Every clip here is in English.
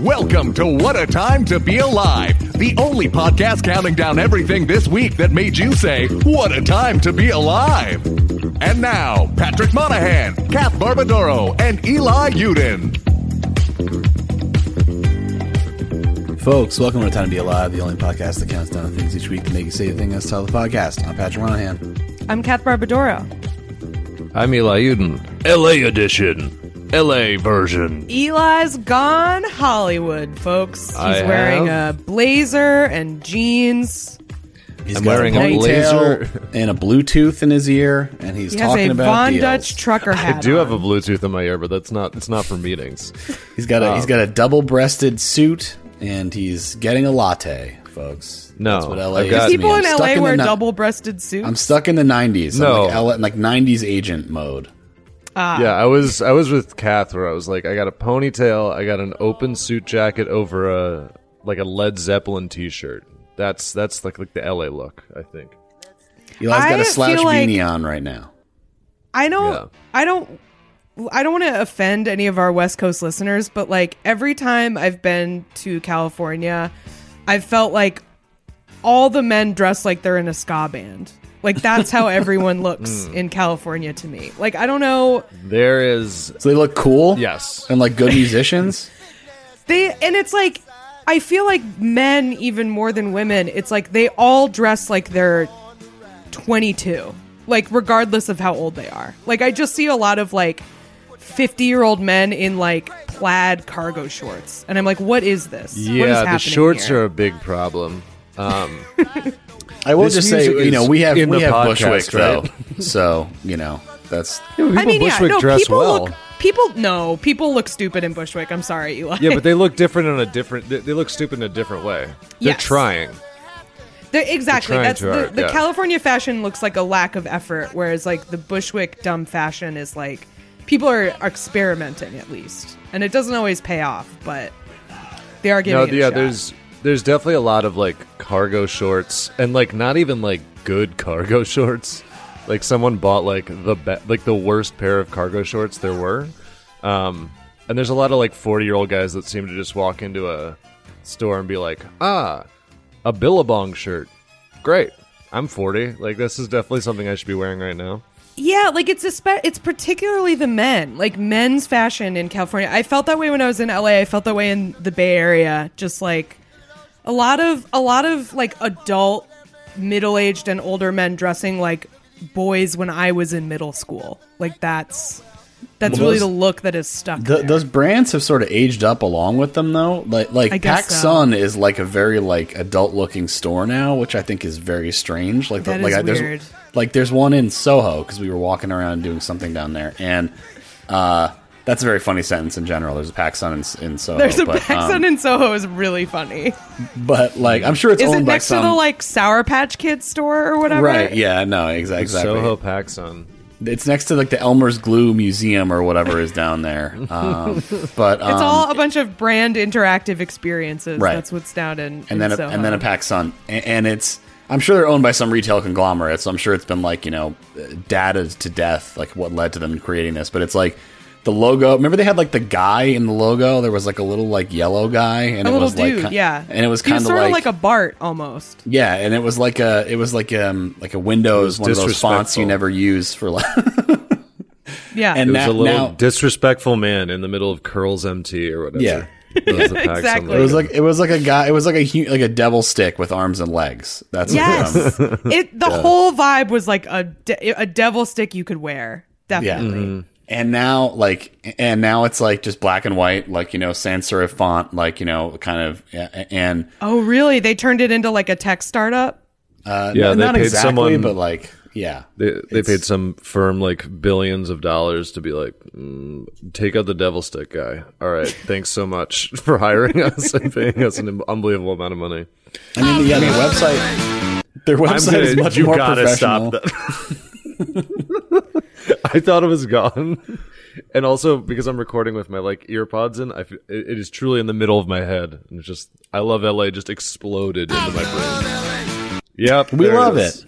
Welcome to What a Time to Be Alive, the only podcast counting down everything this week that made you say, what a time to be alive. And now, Patrick Monahan, Kath Barbadoro, and Eli Uden. Folks, welcome to Time to Be Alive, the only podcast that counts down things each week to make you say the thing that's titled the podcast. I'm Patrick Monahan. I'm Kath Barbadoro. I'm Eli Uden. LA edition. LA version. Eli's gone Hollywood, folks. He's I wearing have. a blazer and jeans. He's I'm got wearing a a ponytail blazer. and a Bluetooth in his ear, and he's He has talking a about Von deals. Dutch trucker hat I do have on. a Bluetooth in my ear, but it's not for meetings. He's got a double-breasted suit, and he's getting a latte, folks. No, That's what LA I've is got- to me. People I'm in stuck LA the wear ni- double-breasted suits. I'm stuck in the 90s. No. I'm like 90s agent mode. Yeah, I was with Kath where I was like, I got a ponytail, I got an open suit jacket over a Led Zeppelin t-shirt. That's like the LA look, I think. Eli's got I a Slash feel like- beanie on right now. I don't Yeah. want to offend any of our West Coast listeners, but like every time I've been to California, I've felt like all the men dress like they're in a ska band. Like that's how everyone looks in California to me. Like I don't know, There is So they look cool? yes. And like good musicians? and it's like I feel like men even more than women, it's like they all dress like they're 22. Like regardless of how old they are. Like I just see a lot of like 50-year-old men in like plaid cargo shorts. And I'm like, what is this? What is Yeah, the happening shorts here? are a big problem. I will This just say, music is we have in the podcast, Bushwick, though. right? So, that's... People I mean, yeah, Bushwick no, dress people well. people look stupid in Bushwick. I'm sorry, Eli. Yeah, but they look different in a different. They look stupid in a different way. They're Yes. trying. Exactly. They're trying That's too hard, the yeah. California fashion looks like a lack of effort, whereas like the Bushwick dumb fashion is like people are experimenting at least, and it doesn't always pay off, but they are giving No, it a yeah. shot. There's definitely a lot of like cargo shorts, and like not even like good cargo shorts. Like someone bought like the worst pair of cargo shorts there were, and there's a lot of like 40-year-old guys that seem to just walk into a store and be like, a Billabong shirt, great. I'm 40. Like this is definitely something I should be wearing right now. Yeah, like it's particularly the men, like men's fashion in California. I felt that way when I was in LA. I felt that way in the Bay Area. Just like a lot of like adult, middle-aged and older men dressing like boys when I was in middle school. Like that's really the look that is stuck. there. Those brands have sort of aged up along with them, though. Like I guess so. PacSun is like a very like adult-looking store now, which I think is very strange. Like That like is weird. there's one in Soho because we were walking around doing something down there, and that's a very funny sentence in general. There's a PacSun in Soho. There's a but, PacSun in Soho is really funny. but like I'm sure it's Is it owned by next some to the like Sour Patch Kids store or whatever? right. Yeah, no, exactly. Soho PacSun. It's next to like the Elmer's Glue Museum or whatever is down there. But It's all a bunch of brand interactive experiences. Right. That's what's down in and then Soho. and then a PacSun, and it's I'm sure they're owned by some retail conglomerate, so I'm sure it's been like data to death, like what led to them creating this. But it's like the logo. Remember they had like the guy in the logo. There was like a little like yellow guy, and a it little was dude, like yeah. and it was He kind of sort like a Bart almost. yeah, and it was like a Windows, one of those fonts you disrespectful. never use for like. Yeah. And It was now- a little now- disrespectful man in the middle of Curls MT or whatever. Yeah. That was the PacSun Exactly. logo. It was like a guy. It was like a devil stick with arms and legs. That's Yes. The whole vibe was like a devil stick you could wear. Definitely. Yeah. And now it's like just black and white, like sans serif font, like kind of, and Oh, really? They turned it into like a tech startup? Yeah, they not paid exactly, someone- but like yeah, They paid some firm like billions of dollars to be like, take out the devil stick guy. All right, thanks so much for hiring us and paying us an unbelievable amount of money. I mean, yeah, their website is much more professional. that. I thought it was gone, and also because I'm recording with my like earpods in, it is truly in the middle of my head, and it's just I love LA just exploded into my brain. Yep, We there love is. it.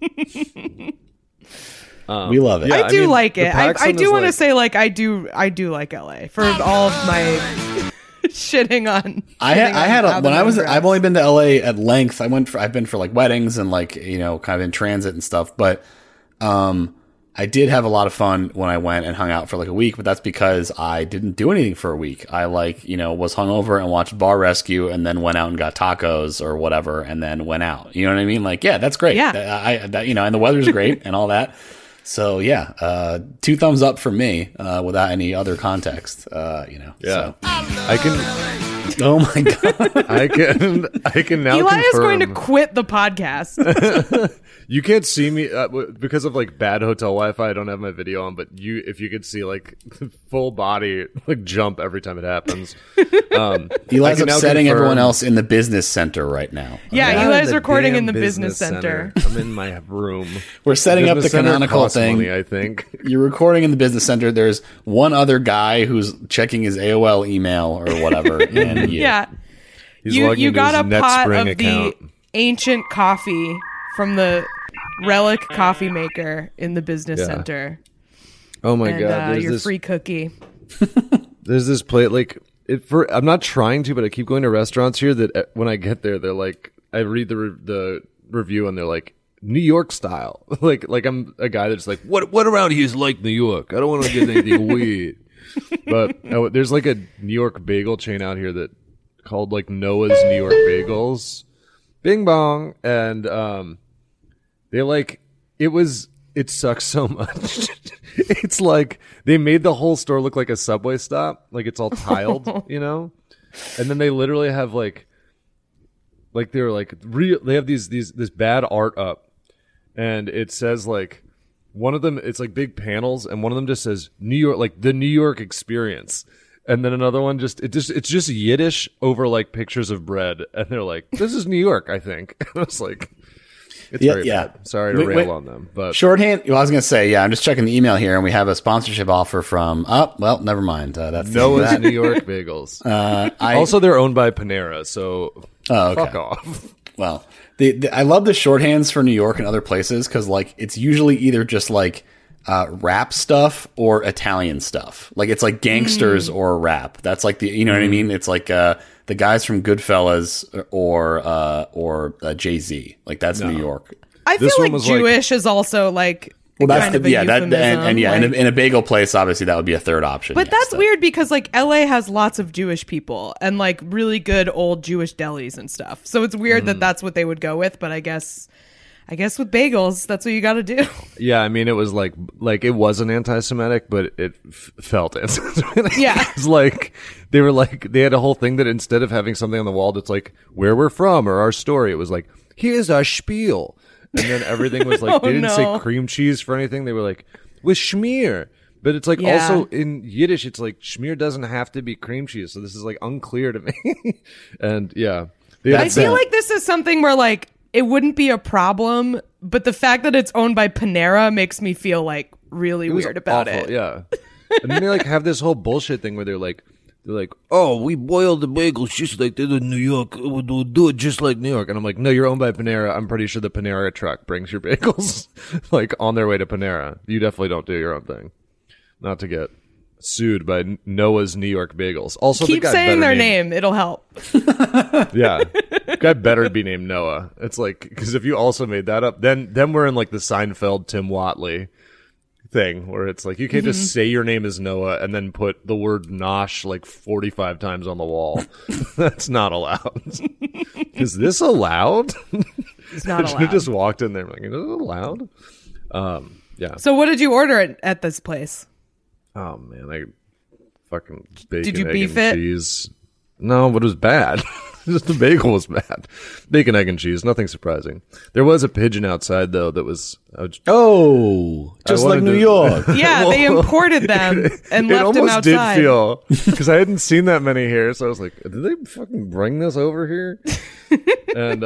We love it. Yeah, I do like the it. I PacSun do is want to like- say like I do like LA for all of my shitting on. I had on when I was Mountain I've only been to LA at length. I've been for like weddings and like kind of in transit and stuff. But I did have a lot of fun when I went and hung out for like a week. But that's because I didn't do anything for a week. I was hungover and watched Bar Rescue and then went out and got tacos or whatever and then went out. You know what I mean? Like, yeah, that's great. Yeah. And the weather's great and all that. So yeah, 2 thumbs up for me without any other context. Yeah, so. I can. Oh my god, I can now. Eli is going to confirm- quit the podcast. You can't see me because of like bad hotel Wi-Fi. I don't have my video on, but if you could see like full body like jump every time it happens. I Eli's can now upsetting confirm- everyone else in the business center right now. Yeah, I'm Eli's the recording in damn the business center. I'm in my room. We're setting up the Business center canonical costs thing. money, I think. You're recording in the business center. There's one other guy who's checking his AOL email or whatever, and you. Yeah. He's You logging into got his a pot NetSpring of account. the ancient coffee from the Relic coffee maker in the business Yeah. center. Oh my And god! There's your this free cookie. There's this plate like I'm not trying to, but I keep going to restaurants here that when I get there, they're like, I read the review and they're like New York style, like I'm a guy that's like, what around here is like New York? I don't want to get anything weird. But there's like a New York bagel chain out here that called like Noah's New York Bagels, Bing Bong, and they like it sucks so much. It's like they made the whole store look like a Subway stop. Like it's all tiled, And then they literally have like they're like they have this bad art up, and it says like one of them, it's like big panels, and one of them just says New York, like the New York experience. And then another one it's just Yiddish over like pictures of bread, and they're like, "This is New York, I think." I was like, "It's very bad." Sorry to rail on them, but shorthand. Well, I was going to say, yeah, I'm just checking the email here, and we have a sponsorship offer from. Oh, well, never mind. That's Noah's New York Bagels. Also, they're owned by Panera, so fuck off. Well, I love the shorthands for New York and other places because like it's usually either just like rap stuff or Italian stuff. Like it's like gangsters or rap. That's like the what I mean. It's like the guys from Goodfellas or Jay-Z. Like that's New York. I feel This one like was like- Jewish is also like That's kind of a euphemism. in a bagel place, obviously that would be a third option. But yes, that's weird because like LA has lots of Jewish people and like really good old Jewish delis and stuff. So it's weird that that's what they would go with. But I guess with bagels, that's what you got to do. Yeah, I mean, it was like it wasn't anti-Semitic, but it felt anti-Semitic. Yeah. It's like they had a whole thing that instead of having something on the wall that's like where we're from or our story, it was like, here's our spiel. And then everything was like, they didn't say cream cheese for anything. They were like, with schmear. But it's like Yeah. also in Yiddish, it's like schmear doesn't have to be cream cheese. So this is like unclear to me. And yeah. I feel like this is something where like it wouldn't be a problem, but the fact that it's owned by Panera makes me feel like really It was weird about awful, it. Yeah. And then they like have this whole bullshit thing where they're like, oh, we boil the bagels just like they do in New York. We'll do it just like New York. And I'm like, no, you're owned by Panera. I'm pretty sure the Panera truck brings your bagels like on their way to Panera. You definitely don't do your own thing. Not to get sued by Noah's New York Bagels. Also, Keep the guy saying better their name; it'll help. Yeah, guy better be named Noah. It's like because if you also made that up, then we're in like the Seinfeld Tim Watley thing where it's like you can't just say your name is Noah and then put the word Nosh like 45 times on the wall. That's not allowed. Is this allowed? It's not I should allowed. have just walked in there like, is it allowed? Yeah. So, what did you order at this place? Oh man, I fucking bacon, Did you egg, beef and it? cheese. No, but it was bad. Just the bagel was bad. Bacon, egg, and cheese. Nothing surprising. There was a pigeon outside though that was. Oh, just like wanted New to- York. Yeah, they imported them and It left them almost outside. did feel because I hadn't seen that many here, so I was like, "Did they fucking bring this over here?" And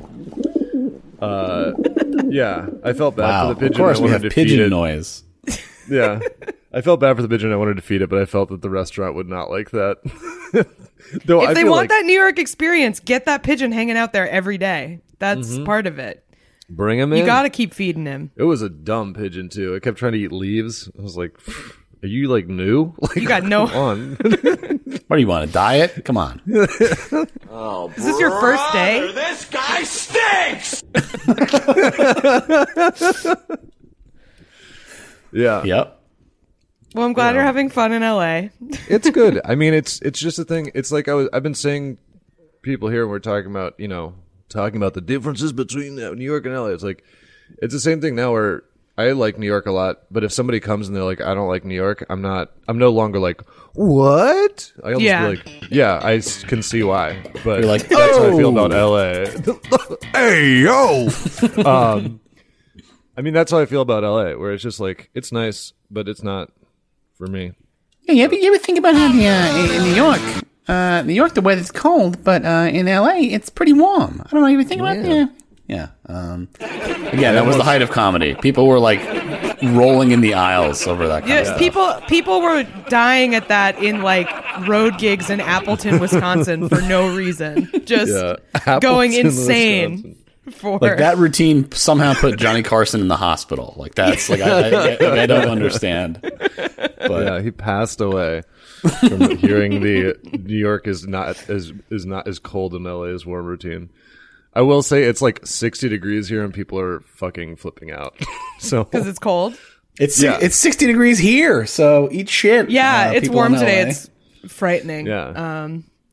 yeah, I felt bad Wow, for the pigeon. of course I we wanted have to feed pigeon it. noise. Yeah, I felt bad for the pigeon. I wanted to feed it, but I felt that the restaurant would not like that. Though If I they feel want like that New York experience, get that pigeon hanging out there every day. That's Mm-hmm. part of it. bring him in. You got to keep feeding him. It was a dumb pigeon too. It kept trying to eat leaves. I was like, Are you like new? Like, You got no- come on. What do you want, a diet? Come on. Is this your first day? This guy stinks! Yeah. Yep. Well, I'm glad you're having fun in LA. It's good. I mean, it's just a thing. It's like I've been saying, people here, we're talking about the differences between New York and LA. It's like it's the same thing now. Where I like New York a lot, but if somebody comes and they're like, I don't like New York, I'm no longer like, what? I almost Yeah. be like, yeah, I can see why. But You're like, that's how I feel "Oh." about LA. Hey yo. I mean, that's how I feel about LA, where it's just like it's nice, but it's not for me. Yeah, you ever think about how in New York, the weather's cold, but in LA, it's pretty warm. I don't know. You ever think about that? Yeah. Again, that was the height of comedy. People were like rolling in the aisles over that kind of Yeah, stuff. people were dying at that in like road gigs in Appleton, Wisconsin for no reason. Just going Appleton, insane Wisconsin. for Like that routine somehow put Johnny Carson in the hospital. Like that's like I don't understand. But Yeah, he passed away from hearing the New York is not as cold in LA as warm routine. I will say it's like 60 degrees here and people are fucking flipping out. So because it's cold. it's Yeah. it's 60 degrees here, so eat shit. Yeah, it's people warm in today. LA. It's frightening. yeah,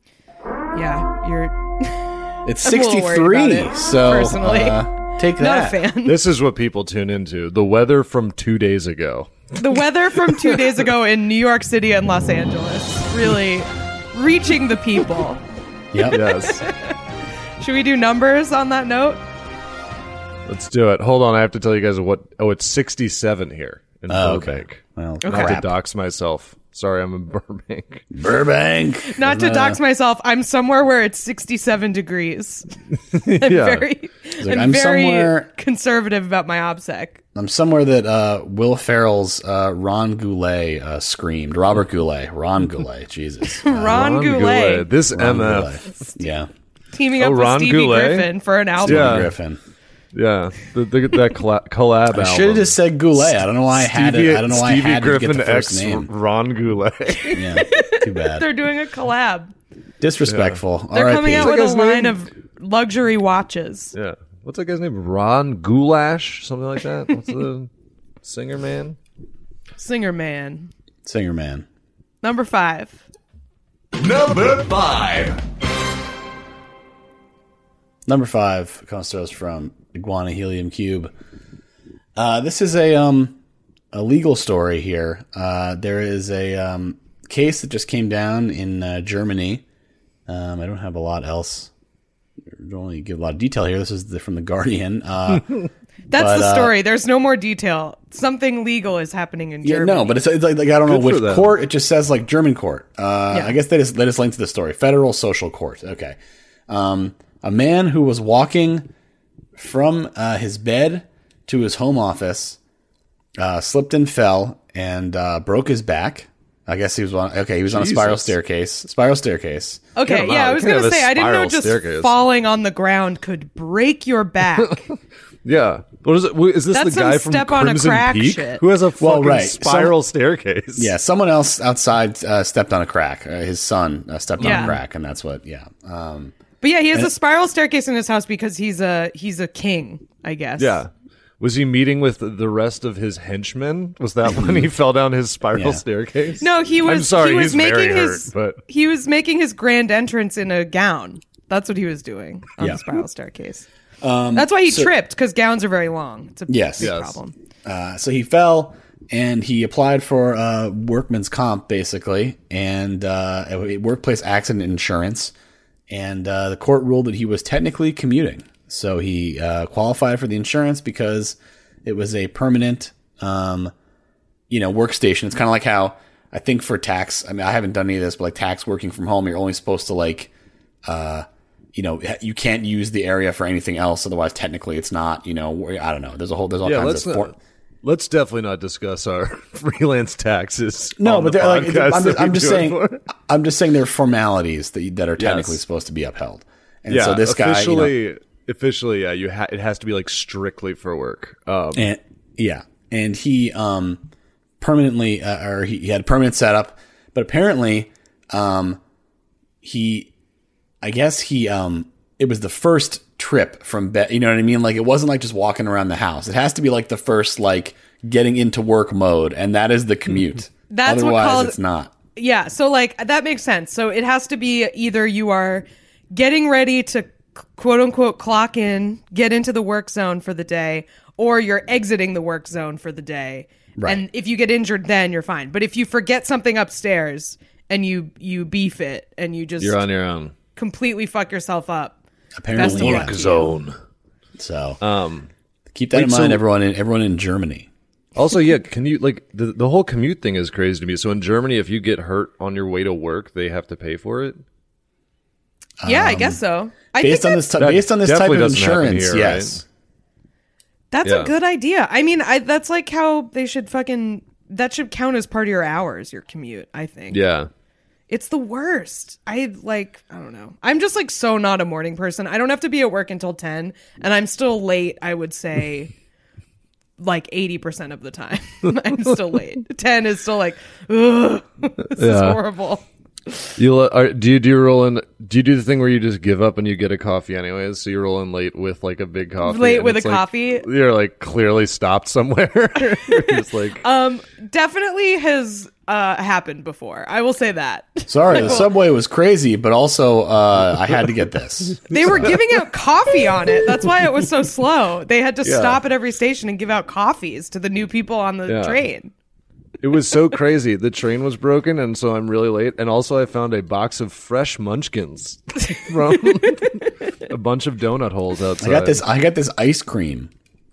Yeah, you're It's I'm a little worried 63. about it, So personally. take not that. a fan. this is what people tune into. The weather from 2 days ago. The weather from 2 days ago in New York City and Los Angeles really reaching the people. Yep. Yes. Should we do numbers on that note? Let's do it. Hold on, I have to tell you guys what. Oh, it's 67 here in Oh, Burbank. Well, Okay. Not to crap. dox myself. Sorry, I'm in Burbank. Burbank. Not to dox myself, I'm somewhere where it's 67 degrees. I'm very I'm somewhere- conservative about my OBSEC. I'm somewhere that Will Ferrell's Ron Goulet screamed. Robert Goulet. Ron Goulet. Jesus. Ron Goulet This Ron MF. Goulet. Yeah. teaming up with Ron Stevie Goulet? Griffin for an album. Yeah. Griffin. Yeah, that collab album. I should have just said Goulet. I don't know why I had it. I don't know why I Stevie had to Griffin get the first X name. Ron Goulet. Yeah. Too bad. They're doing a collab. Disrespectful. They're R.I.P. coming out What's with that a guy's line name? of luxury watches. Yeah. What's that guy's name? Ron Goulash? Something like that? What's the singer man? Singer man. Singer man. Number 5. Number 5. Number 5 comes to us from Iguana Helium Cube. This is a legal story here. There is a case that just came down in Germany. I don't have a lot else. I don't really give a lot of detail here. This is from The Guardian. That's But, the story. There's no more detail. Something legal is happening in Yeah, Germany. no, but it's like I don't know Good for which them. court. It just says like German court. I guess they just linked to the story. Federal Social Court. Okay. A man who was walking from his bed to his home office slipped and fell and broke his back. I guess he was on. Okay, he was on a spiral Jesus. staircase. Okay, Get 'em yeah, out. I was You can't going to have a say, I didn't know spiral just staircase. falling on the ground could break your back. Yeah. What is it? Is this That's the guy some from step on a Crimson crack Peak shit. who has a fucking right. spiral staircase? Yeah, someone else outside stepped on a crack. His son stepped on Yeah. a crack, and that's what. Yeah. But yeah, he has a spiral staircase in his house because he's a king, I guess. Yeah. Was he meeting with the rest of his henchmen? Was that when he fell down his spiral Yeah. staircase? No, he was. I'm sorry, he was he's making very his. hurt, but He was making his grand entrance in a gown. That's what he was doing on Yeah. the spiral staircase. That's why he tripped, because gowns are very long. It's a Yes. big Yes. problem. So he fell and he applied for workman's comp, basically, and a workplace accident insurance. And the court ruled that he was technically commuting. So he qualified for the insurance because it was a permanent, workstation. It's kind of like how I think for tax, I mean, I haven't done any of this, but like tax working from home, you're only supposed to you can't use the area for anything else. Otherwise, technically it's not, I don't know. There's all kinds of... Let's definitely not discuss our freelance taxes. No, on but the they're like, podcast that I'm we just do it saying. for. I'm just saying there are formalities that are technically Yes. supposed to be upheld. And Yeah, so this guy, officially, yeah, it has to be like strictly for work. and he permanently, or he had a permanent setup, but apparently, I guess it was the first trip from bed. You know what I mean? Like, it wasn't like just walking around the house. It has to be like the first, like, getting into work mode, and that is the commute. That's Otherwise, it's not. Yeah, so like that makes sense. So it has to be either you are getting ready to quote unquote clock in, get into the work zone for the day, or you're exiting the work zone for the day. Right. And if you get injured, then you're fine. But if you forget something upstairs and you beef it and you just You're on your own. completely fuck yourself up. Apparently, Best of yeah. luck to you. Zone. So keep that in wait, mind, so- everyone in Germany. Also, yeah, can you like the whole commute thing is crazy to me. So in Germany, if you get hurt on your way to work, they have to pay for it. Yeah, I guess so. I Based think on that's, this, based on this type definitely of doesn't happen insurance, here, yes. that's Yeah. a good idea. I mean, that's like how they should that should count as part of your hours, your commute, I think. Yeah. It's the worst. I don't know. I'm just like so not a morning person. I don't have to be at work until 10 and I'm still late, I would say like 80% of the time. I'm still late. 10 is still like, ugh, this is horrible. Do you do the thing where you just give up and you get a coffee anyways? So you're rolling late with like a big coffee. Late and with it's a like, coffee? You're like clearly stopped somewhere. You're just like, Definitely has happened before. I will say that. Sorry, the subway was crazy, but also I had to get this. They were giving out coffee on it. That's why it was so slow. They had to Yeah. stop at every station and give out coffees to the new people on the Yeah. train. it was so crazy. The train was broken, and so I'm really late. And also, I found a box of fresh Munchkins from a bunch of donut holes outside. I got this ice cream.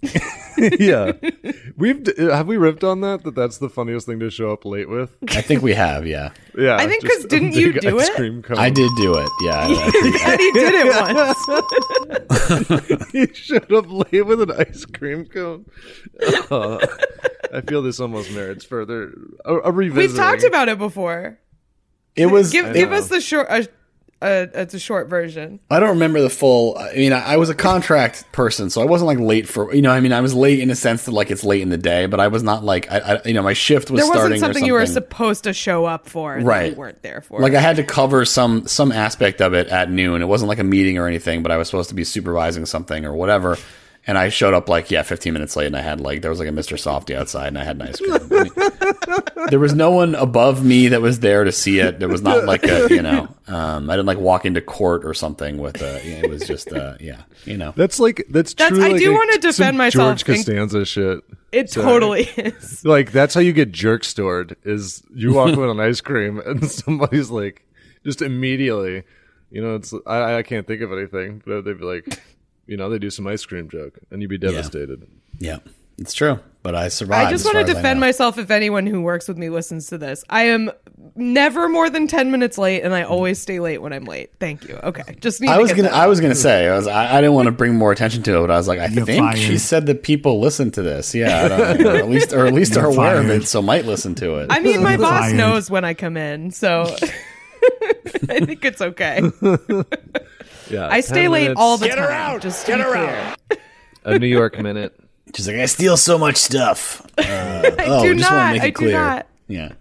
Yeah, have we ripped on that? That's the funniest thing to show up late with. I think we have, yeah. Yeah, I think just 'cause a didn't you big do ice it? cream cone. I did do it, yeah. Daddy did it once. He showed up late with an ice cream cone. I feel this almost merits further a revisit. We've talked about it before. It was. Give us the short. It's a short version. I don't remember the full. I mean, I was a contract person, so I wasn't like late for. You know, I mean, I was late in a sense that like it's late in the day, but I was not like my shift was There starting. wasn't something or you were supposed to show up for, and Right. that you weren't there for. Like I had to cover some aspect of it at noon. It wasn't like a meeting or anything, but I was supposed to be supervising something or whatever. And I showed up 15 minutes late, and I had there was like a Mr. Softy outside, and I had an ice cream. I mean, there was no one above me that was there to see it. There was not like I didn't like walk into court or something with it was just That's That's- truly. I like do a- wanna defend some myself. George Costanza shit. it Sorry. totally is. Like that's how you get jerk stored. Is you walk with an ice cream and somebody's like, just immediately, it's I can't think of anything, but they'd be like, they do some ice cream joke, and you'd be devastated. yeah, it's true. But I survived. I just as want far to as I defend know. myself if anyone who works with me listens to this. I am never more than 10 minutes late, and I always stay late when I'm late. Thank you. Okay, just need I to was get gonna. that I out. was gonna say. I didn't want to bring more attention to it, but I was like, I You're think fired. she said that people listen to this. Yeah, I don't know. or at least are aware of fired. it, so might listen to it. I mean, my boss Fired. knows when I come in, so I think it's okay. Yeah, I 10 stay late minutes, all the Get her time. out! Just to Get be her clear. a New York minute. She's like, I steal so much stuff. I do just wanna not. make I it do clear. not. Yeah.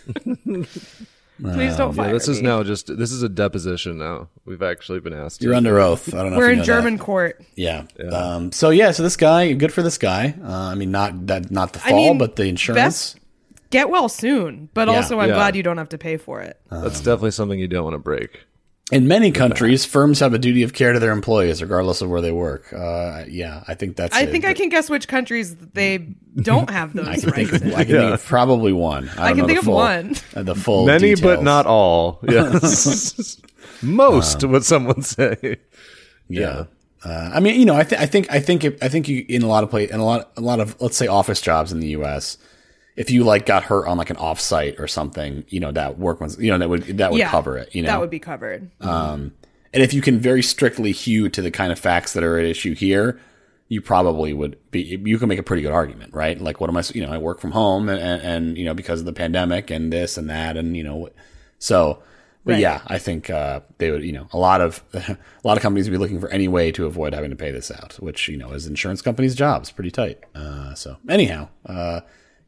Please don't fire Yeah, this is me. now this is a deposition. Now we've actually been asked. You're to. under oath. I don't know. We're if you in know German that. court. Yeah. So this guy, good for this guy. I mean, not the fall, mean, but the insurance. Get well soon, but Yeah. also I'm Yeah. glad you don't have to pay for it. That's definitely something you don't want to break. In many countries, firms have a duty of care to their employees, regardless of where they work. I think that's. I think I can guess which countries they don't have those I can rights think of, in. I can think of probably one. I can don't know think the of full- one. The full Many, details. but not all. Yes, most would someone say. Yeah. I mean, I think you in a lot of a lot of let's say office jobs in the U.S. If you got hurt on an offsite or something, that workman's, that would Yeah, cover it. that would be covered. And if you can very strictly hew to the kind of facts that are at issue here, you probably would be. You can make a pretty good argument, right? Like, what am I? I work from home, and because of the pandemic and this and that, and so. But Right. yeah, I think they would. A lot of companies would be looking for any way to avoid having to pay this out, which is insurance companies' jobs. Pretty tight. So anyhow,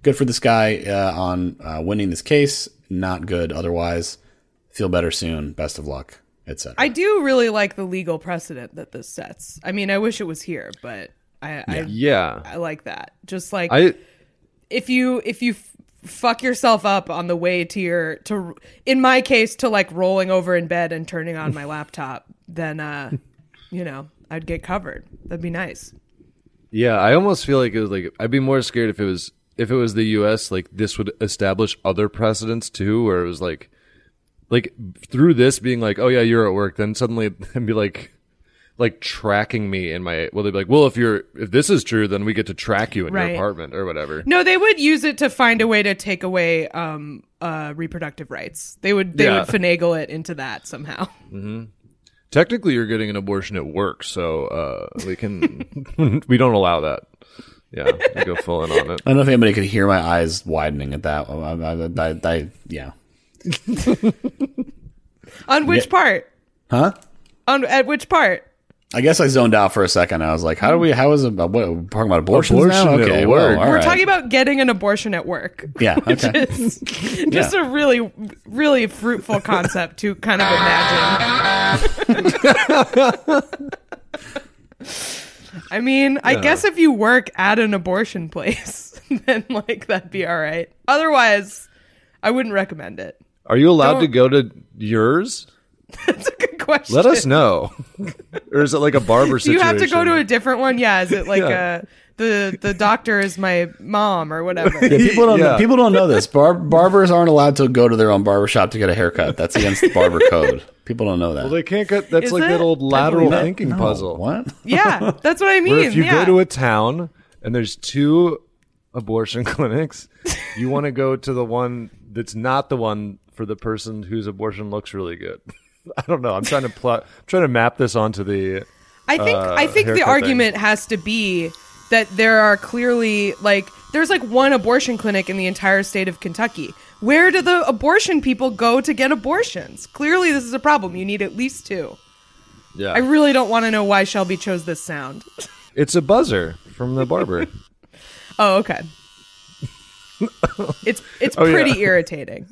good for this guy on winning this case. Not good otherwise. Feel better soon. Best of luck, etc. I do really like the legal precedent that this sets. I mean, I wish it was here, but I like that. Just like if you fuck yourself up on the way to in my case, to like rolling over in bed and turning on my laptop, then I'd get covered. That'd be nice. Yeah, I almost feel like it was like I'd be more scared if it was the US, like this would establish other precedents too, where it was like through this being like, oh yeah, you're at work, then suddenly it'd be like tracking me in my, well, they'd be like, well, if this is true, then we get to track you in your apartment or whatever. No, they would use it to find a way to take away reproductive rights. They would finagle it into that somehow. Mm-hmm. Technically, you're getting an abortion at work, so we don't allow that. Yeah, we go full in on it. I don't know if anybody could hear my eyes widening at that. Yeah. On which part? Huh? At which part? I guess I zoned out for a second. I was like, how is it? What, we're talking about abortions Abortion now? at Okay, work. well, We're talking about getting an abortion at work. Yeah, okay. Just a really, really fruitful concept to kind of imagine. I mean, I guess if you work at an abortion place, then like that'd be all right. Otherwise, I wouldn't recommend it. Are you allowed to go to yours? That's a good question. Let us know. Or is it like a barber situation? You have to go to a different one? Yeah. Is it like the doctor is my mom or whatever? Yeah, people don't know this. Barbers aren't allowed to go to their own barbershop to get a haircut. That's against the barber code. People don't know that. Well, they can't get. That's Is like it? that old lateral thinking puzzle. What? Yeah, that's what I mean. Where if you yeah. go to a town and there's 2 abortion clinics, you want to go to the one that's not the one for the person whose abortion looks really good. I don't know. I'm trying to map this onto the. I think the argument has to be that there are clearly there's one abortion clinic in the entire state of Kentucky. Where do the abortion people go to get abortions? Clearly, this is a problem. You need at least 2. Yeah. I really don't want to know why Shelby chose this sound. It's a buzzer from the barber. Oh, okay. It's pretty irritating.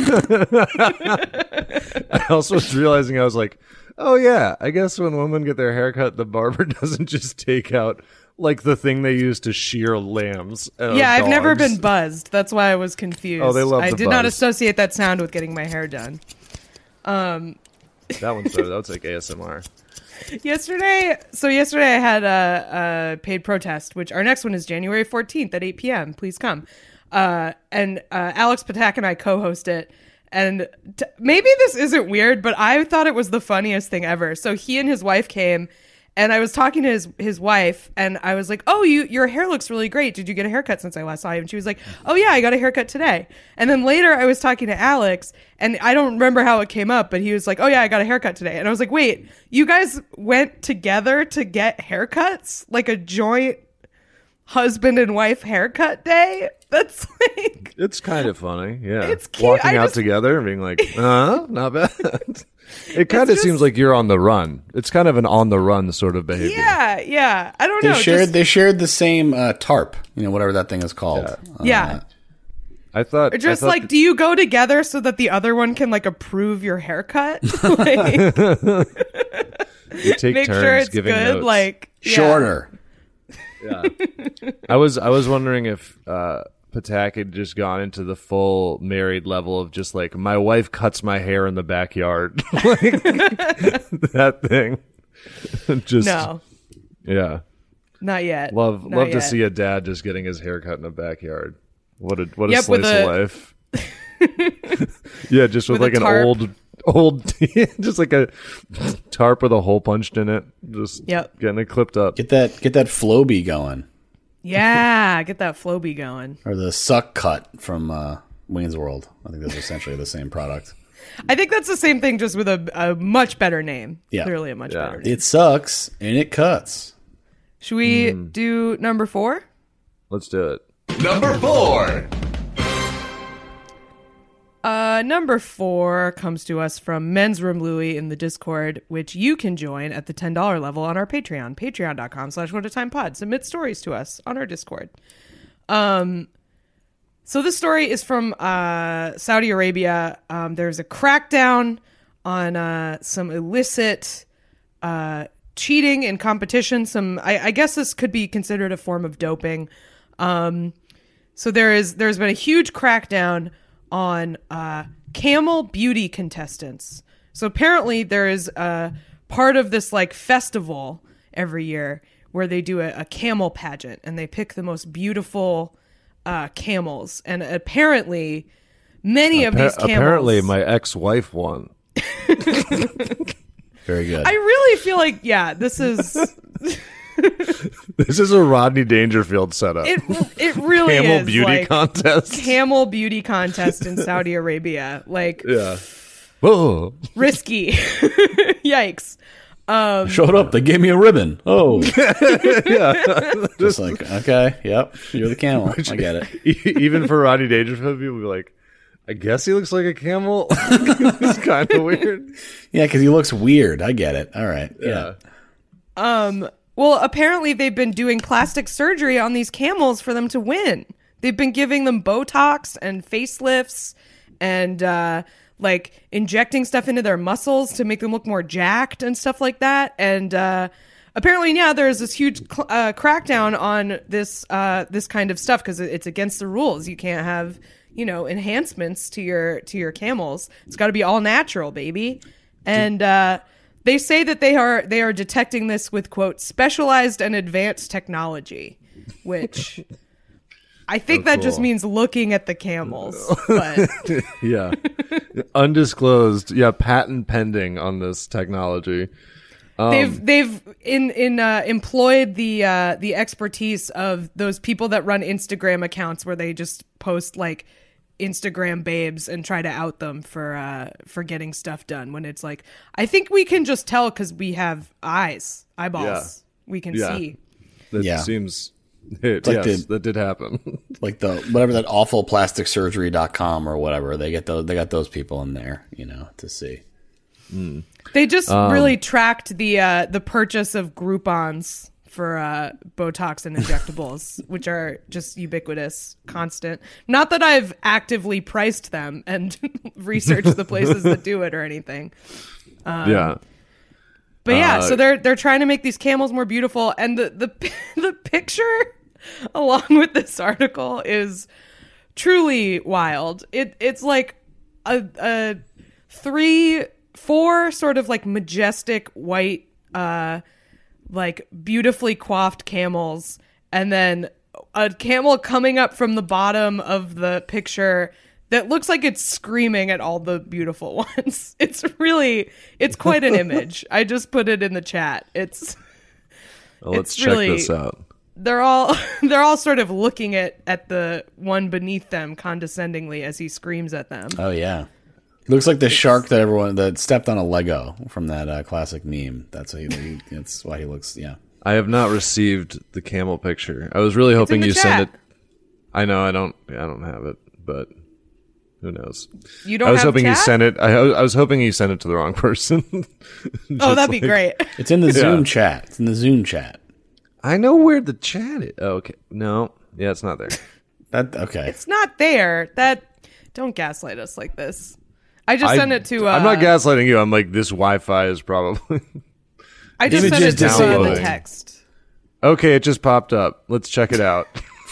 I also was realizing, I was like, oh yeah, I guess when women get their haircut, the barber doesn't just take out the thing they use to shear lambs. Yeah, I've never been buzzed. That's why I was confused. Oh, they love I the did not buzz. associate that sound with getting my hair done. That one's like ASMR. Yesterday I had a paid protest, which our next one is January 14th at 8 p.m. Please come. And Alex Patak and I co-host it. And maybe this isn't weird, but I thought it was the funniest thing ever. So he and his wife came, and I was talking to his wife, and I was like, oh, your hair looks really great. Did you get a haircut since I last saw you? And she was like, oh, yeah, I got a haircut today. And then later I was talking to Alex, and I don't remember how it came up, but he was like, oh, yeah, I got a haircut today. And I was like, wait, you guys went together to get haircuts? Like a joint husband and wife haircut day? That's It's kind of funny, yeah. It's cute. Walking out together and being like, not bad. It kind of seems like you're on the run. It's kind of an on the run sort of behavior. Yeah. I don't know. They shared the same tarp, whatever that thing is called. Yeah. I thought do you go together so that the other one can approve your haircut? you take make turns sure it's giving good. notes. Shorter. Yeah. I was wondering if Patak had just gone into the full married level of just my wife cuts my hair in the backyard. That thing. Just No, yeah. not yet. Love Not to yet. see a dad just getting his hair cut in the backyard. What a Yep, slice with of life. Yeah, just with With a an tarp. old just like a tarp with a hole punched in it. Just getting it clipped up. Get that Flowbee going. Yeah, get that Flowbee going. Or the suck cut from Wayne's World. I think those are essentially the same product. I think that's the same thing, just with a much better name. Yeah. Clearly a much better name. It sucks and it cuts. Should we do number 4? Let's do it. Number 4. Number 4 comes to us from Men's Room Louie in the Discord, which you can join at the $10 level on our Patreon, patreon.com/whatatimepod. Submit stories to us on our Discord. So this story is from Saudi Arabia. There's a crackdown on some illicit cheating in competition. I guess this could be considered a form of doping. So there's been a huge crackdown on camel beauty contestants. So apparently there is a part of this like festival every year where they do a camel pageant and they pick the most beautiful camels. And apparently many of these camels... Apparently my ex-wife won. Very good. I really feel like, this is... This is a Rodney Dangerfield setup. It really Camel is beauty like contest. camel beauty contest in Saudi Arabia. Like, Yeah. Whoa. risky. Yikes. Showed up. They gave me a ribbon. Oh. Just like, okay, yep, you're the camel. I get it. Even for Rodney Dangerfield, people be like, I guess he looks like a camel. It's kind of weird. Yeah, because he looks weird. I get it. All right. Yeah. Well, apparently they've been doing plastic surgery on these camels for them to win. They've been giving them Botox and facelifts and like injecting stuff into their muscles to make them look more jacked and stuff like that. And apparently, there's this huge crackdown on this this kind of stuff because it's against the rules. You can't have enhancements to your camels. It's got to be all natural, baby. And they say that they are detecting this with, quote, specialized and advanced technology, which I think that just means looking at the camels. But Yeah. Undisclosed. Yeah, patent pending on this technology. they've employed the expertise of those people that run Instagram accounts where they just post like Instagram babes and try to out them for getting stuff done when it's like, I think we can just tell because we have eyeballs. Yeah. We can Yeah. see. That seems... like that did happen. Like the whatever that awful plasticsurgery.com or whatever. They got those people in there, to see. They just really tracked the purchase of Groupons for Botox and injectables, which are just ubiquitous, constant. Not that I've actively priced them and researched the places that do it or anything. Yeah. But so they're trying to make these camels more beautiful, and the picture along with this article is truly wild. It's like a 3-4 sort of like majestic white like beautifully coiffed camels, and then a camel coming up from the bottom of the picture that looks like it's screaming at all the beautiful ones. It's quite an image. I just put it in the chat. Let's it's check really, this out. They're all sort of looking at the one beneath them condescendingly as he screams at them. Oh yeah, he looks like the shark that stepped on a Lego from that classic meme. That's why he looks. Yeah. I have not received the camel picture. I was really hoping in the you chat. send it. I know I don't have it, but who knows? You don't I was have hoping chat? you sent it. I was hoping you sent it to the wrong person. Oh, that'd be great. It's in the Zoom chat. It's in the Zoom chat. I know where the chat is. Oh, okay. No. Yeah, it's not there. Okay. It's not there. Don't gaslight us like this. I just sent it to. I'm not gaslighting you. I'm like, this Wi-Fi is probably. I just sent it Images to the downloading. text. Okay, it just popped up. Let's check it out.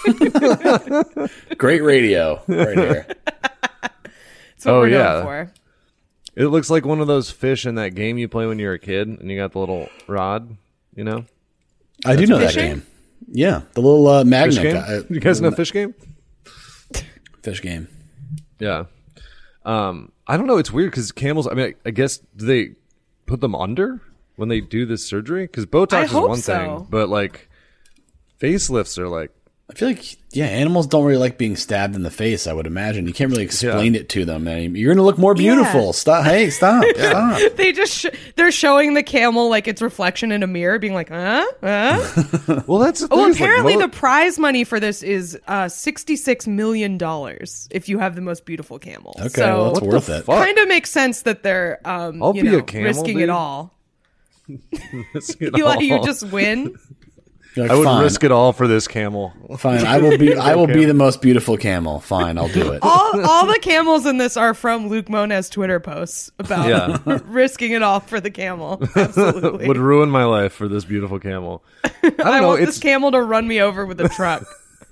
Great radio right here. That's what we're going for. It looks like one of those fish in that game you play when you're a kid and you got the little rod, I do know that Fishing? game. Yeah, the little magnet. Fish game? guy- You guys know Fish Game? Fish game. Yeah. I don't know. It's weird because camels, I guess, do they put them under when they do this surgery? Because Botox I is hope one so. thing, but like facelifts are like, I feel like animals don't really like being stabbed in the face. I would imagine you can't really explain it to them. You're going to look more beautiful. Yeah. Stop! Hey, stop! Stop! They just they're showing the camel like its reflection in a mirror, being like, well, that's the thing. Oh, It's like apparently the prize money for this is $66 million if you have the most beautiful camel. Okay, so well, that's What worth the it. fuck? kind of makes sense that they're I'll be a camel, risking dude. it all. It's, You just win. You're like, I would fine, risk it all for this camel. Fine, I will be the most beautiful camel. Fine, I'll do it. All the camels in this are from Luke Mona's Twitter posts about risking it all for the camel. Absolutely. Would ruin my life for this beautiful camel. I don't I know. want this camel to run me over with a truck.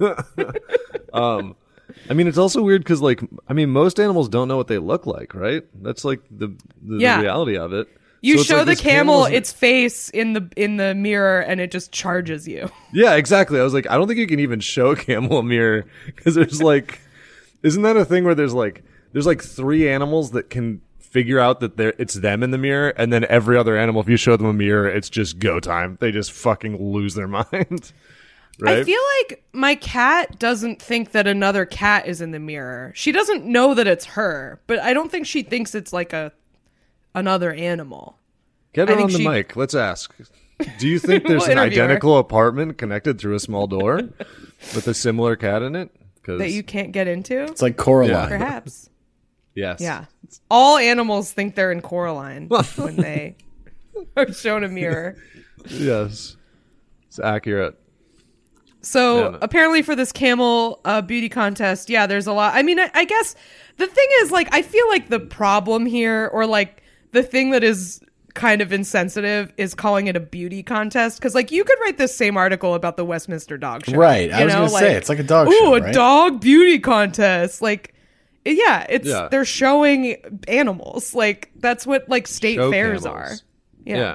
I mean, it's also weird because, like, I mean, most animals don't know what they look like, right? That's like the reality of it. You So it's show like the this camel camel's- its face in the mirror, and it just charges you. Yeah, exactly. I was like, I don't think you can even show a camel a mirror because there's like, isn't that a thing where there's like 3 animals that can figure out that it's them in the mirror, and then every other animal, if you show them a mirror, it's just go time. They just fucking lose their mind. Right? I feel like my cat doesn't think that another cat is in the mirror. She doesn't know that it's her, but I don't think she thinks it's like another animal. Get I her think on the she- mic. Let's ask. Do you think there's We'll an interview her. identical apartment connected through a small door with a similar cat in it? That you can't get into? It's like Coraline. Perhaps. Yes. Yeah. All animals think they're in Coraline when they are shown a mirror. Yes. It's accurate. So Yeah, no. apparently for this camel beauty contest, yeah, there's a lot. I mean, I guess the thing is, like, I feel like the problem here, or like the thing that is kind of insensitive, is calling it a beauty contest. Because, like, you could write this same article about the Westminster Dog Show. Right. I you was know? going to say, it's like a dog Ooh, show, a right? dog beauty contest. Like, yeah, Yeah. they're showing animals. Like, that's what, like, state Show fairs camels. are. Yeah.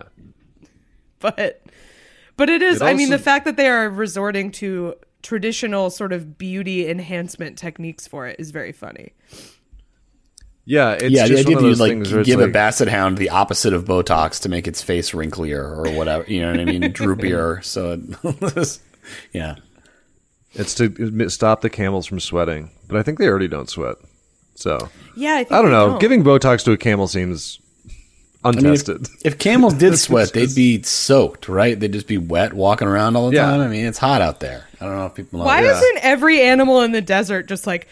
But it is, It I mean, also- the fact that they are resorting to traditional sort of beauty enhancement techniques for it is very funny. Yeah. It's Yeah, the just idea one that of you those things where like it's give a like, basset hound the opposite of Botox to make its face wrinklier or whatever. You know what I mean? Droopier. So, yeah. it's to stop the camels from sweating. But I think they already don't sweat. So, Yeah, I think I don't they know. don't. Giving Botox to a camel seems I mean, untested. if camels did sweat, they'd be soaked, right? They'd just be wet walking around all the Yeah. time. I mean, it's hot out there. I don't know if people know. Why that. isn't every animal in the desert just like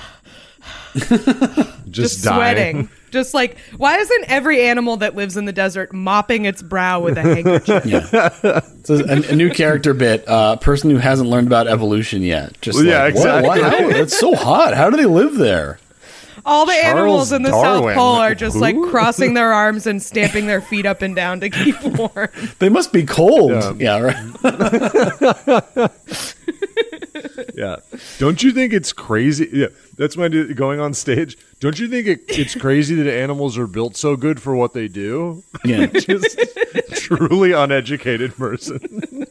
just sweating? Just like, why isn't every animal that lives in the desert mopping its brow with a handkerchief? So a new character bit, person who hasn't learned about evolution yet. Just Yeah, like, exactly. It's so hot. How do they live there? All the animals in the South Darwin. Pole are just like Who? crossing their arms and stamping their feet up and down to keep warm. They must be cold. Yeah, right. Yeah. Don't you think it's crazy? Yeah. That's my going on stage. Don't you think it's crazy that animals are built so good for what they do? Yeah. Just truly uneducated person.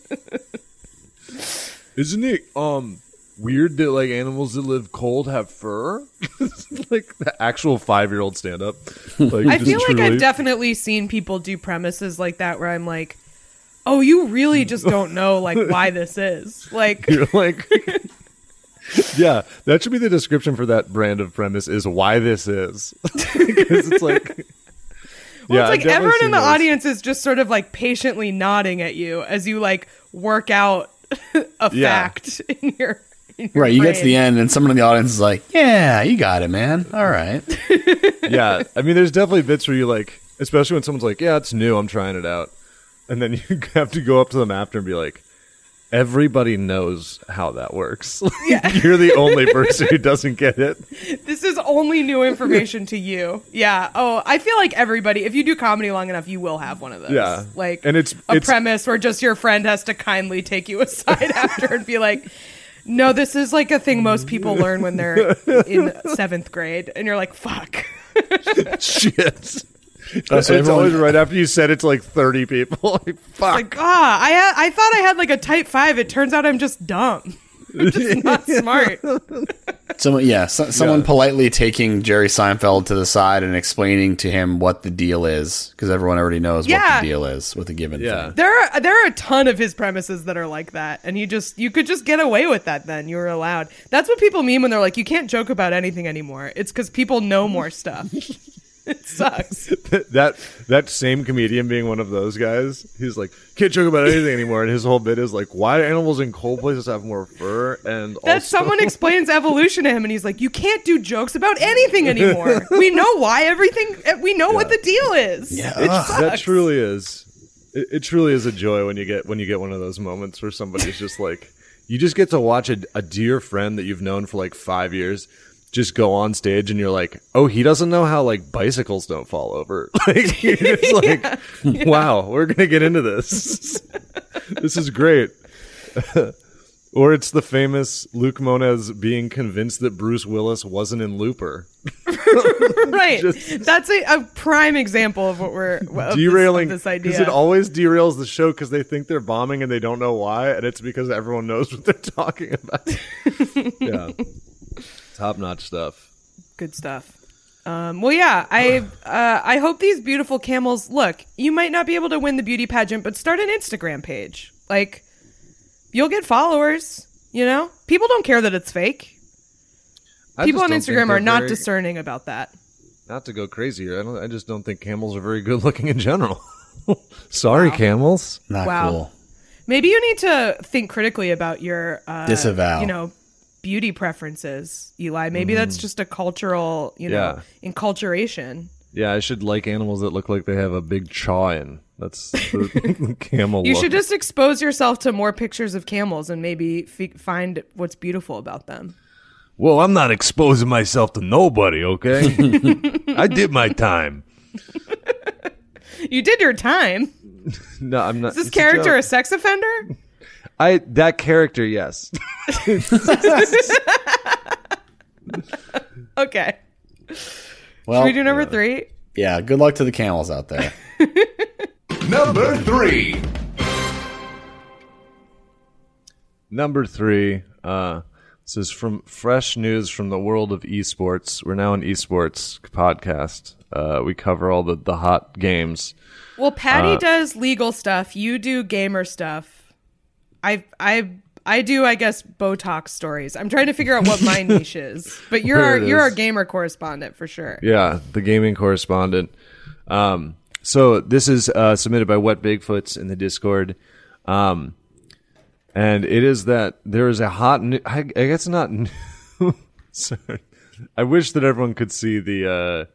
Isn't it weird that like animals that live cold have fur? Like the actual 5-year-old stand up. Like, I just feel like truly- I've definitely seen people do premises like that where I'm like, oh, you really just don't know like why this is. Like, You're like, yeah, that should be the description for that brand of premise is why this is. Because it's like, well, I've it's like definitely everyone in seen the those. audience is just sort of like patiently nodding at you as you like work out a Yeah. fact in your Right. You get to brain. the end, and someone in the audience is like, "Yeah, you got it, man. All right." Yeah, I mean, there's definitely bits where you like, especially when someone's like, yeah, it's new, I'm trying it out. And then you have to go up to them after and be like, everybody knows how that works. Like, you're the only person who doesn't get it. This is only new information to you. Yeah. Oh, I feel like everybody, if you do comedy long enough, you will have one of those. Yeah. Like, And it's- a it's- premise where just your friend has to kindly take you aside after and be like, no, this is like a thing most people learn when they're in 7th grade. And you're like, fuck. Shit. So It's everyone- always right after you said it's like 30 people. Like, fuck. Like, I thought I had like a type 5. It turns out I'm just dumb. I'm just not smart. Someone politely taking Jerry Seinfeld to the side and explaining to him what the deal is, because everyone already knows what Yeah. the deal is with a given Yeah. thing. There are a ton of his premises that are like that, and you could just get away with that. Then you were allowed. That's what people mean when they're like, you can't joke about anything anymore. It's because people know more stuff. It sucks. that same comedian being one of those guys, he's like, can't joke about anything anymore. And his whole bit is like, why do animals in cold places have more fur? And That also, someone explains evolution to him, and he's like, you can't do jokes about anything anymore. We know why everything. We know what the deal is. Yeah. It Ugh. sucks. that truly is. It truly is a joy when you get one of those moments where somebody's just like, you just get to watch a dear friend that you've known for like 5 years just go on stage, and you're like, oh, he doesn't know how like bicycles don't fall over. Like, you're just like, wow, we're gonna get into this. This is great. Or it's the famous Luke Moniz being convinced that Bruce Willis wasn't in Looper. Right. That's a prime example of what we're derailing this idea. Because it always derails the show because they think they're bombing and they don't know why, and it's because everyone knows what they're talking about. Yeah. Top-notch stuff. Good stuff. Well, yeah, I hope these beautiful camels. Look, you might not be able to win the beauty pageant, but start an Instagram page. Like, you'll get followers. You know, people don't care that it's fake. People on Instagram are not discerning about that. Not to go crazy here, I just don't think camels are very good looking in general. Sorry, camels. Not cool. Maybe you need to think critically about your disavow. You know, beauty preferences, Eli. Maybe that's just a cultural, enculturation. Yeah, I should like animals that look like they have a big chaw in. That's the camel You look. should just expose yourself to more pictures of camels and maybe find what's beautiful about them. Well, I'm not exposing myself to nobody, okay? I did my time. You did your time. No, I'm not. Is this character a sex offender? That character, yes. Okay. Well, should we do number 3? Yeah, good luck to the camels out there. Number 3. Number 3, this is from fresh news from the world of esports. We're now an esports podcast. We cover all the hot games. Well, Patty does legal stuff. You do gamer stuff. I do, I guess, Botox stories. I'm trying to figure out what my niche is. But you're our gamer correspondent for sure. Yeah, the gaming correspondent. So this is submitted by Wet Bigfoots in the Discord. And it is that there is a hot I guess not sorry. I wish that everyone could see the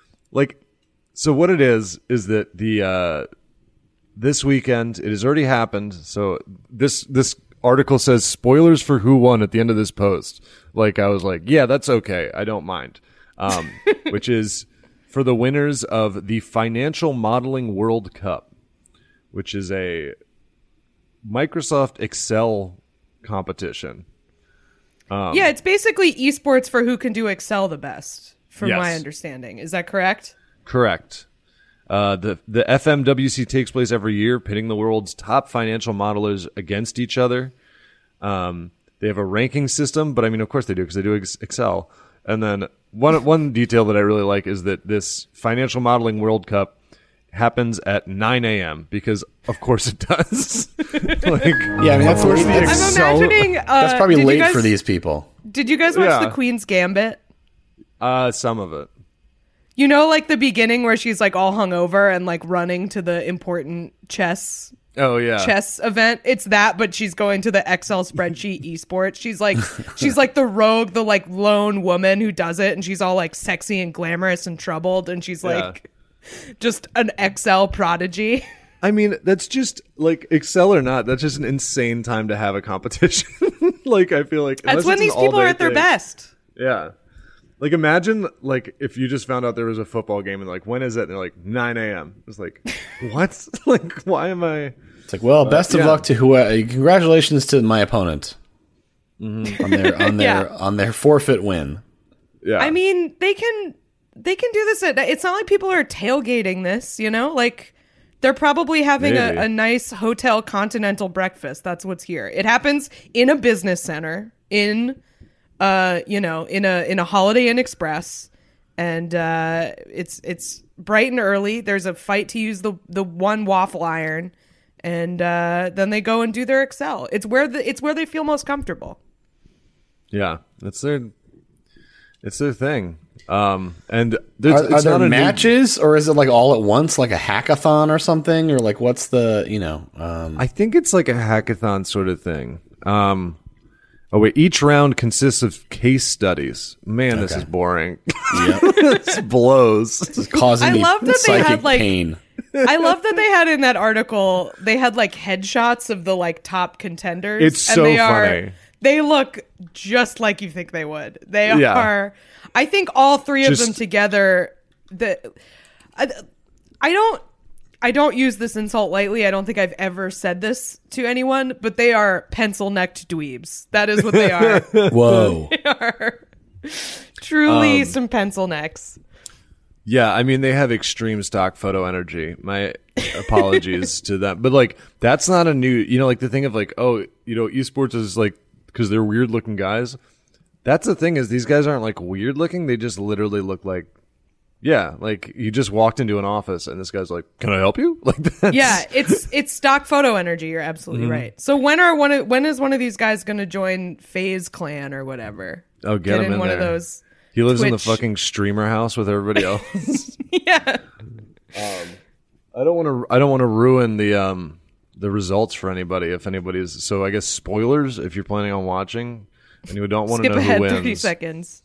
so what it is that the this weekend, it has already happened. So this article says spoilers for who won at the end of this post. Like, I was like, yeah, that's okay. I don't mind. Which is for the winners of the Financial Modeling World Cup, which is a Microsoft Excel competition. Yeah, it's basically esports for who can do Excel the best, from Yes. my understanding. Is that correct? Correct. The FMWC takes place every year, pitting the world's top financial modelers against each other. They have a ranking system, but I mean, of course they do, because they do Excel. And then one detail that I really like is that this Financial Modeling World Cup happens at 9 a.m. because, of course, it does. Yeah, I mean, that's late. I'm imagining. That's probably did you late guys- for these people. Did you guys watch Yeah. The Queen's Gambit? Some of it. You know, like the beginning where she's like all hungover and like running to the important chess Oh yeah. event. It's that, but she's going to the Excel spreadsheet esports. She's like the rogue, the like lone woman who does it, and she's all like sexy and glamorous and troubled, and she's like just an Excel prodigy. I mean, that's just like Excel or not. That's just an insane time to have a competition. Like, I feel like That's unless when it's an these people are all-day at their thing. best. Yeah. Like, imagine, like, if you just found out there was a football game and, like, when is it? And they're like, 9 a.m. It's like, what? Like, why am I... It's like, well, best of yeah. luck to congratulations to my opponent on their forfeit win. Yeah. I mean, they can do this. It's not like people are tailgating this, you know? Like, they're probably having Maybe. a nice hotel continental breakfast. That's what's here. It happens in a business center, in a Holiday Inn Express, and it's bright and early. There's a fight to use the one waffle iron, and then they go and do their Excel. It's where they feel most comfortable. Yeah. It's their thing. And Are it's there not a matches, or is it like all at once, like a hackathon or something, or like what's the I think it's like a hackathon sort of thing. Oh wait, each round consists of case studies. Man, this is boring. yeah, This blows. it's causing I me love that they psychic had, like, pain. I love that they had in that article, they had like headshots of the like top contenders. It's so funny. They look just like you think they would. They Yeah. are. I think all three of Just- them together. I don't use this insult lightly. I don't think I've ever said this to anyone, but they are pencil-necked dweebs. That is what they are. Whoa. They are truly some pencil necks. Yeah, I mean, they have extreme stock photo energy. My apologies to them. But, like, that's not a new, like the thing of like, oh, esports is like, because they're weird looking guys. That's the thing is these guys aren't like weird looking. They just literally look like, yeah, like you just walked into an office and this guy's like, can I help you? Like that. Yeah, it's stock photo energy. You're absolutely right. So when is one of these guys going to join FaZe Clan or whatever? Oh, get him in one there. of those. He lives in the Twitch. fucking streamer house with everybody else. Yeah. I don't want to ruin the results for anybody if anybody's. So I guess spoilers if you're planning on watching and you don't want to Skip know who ahead wins. 30 seconds.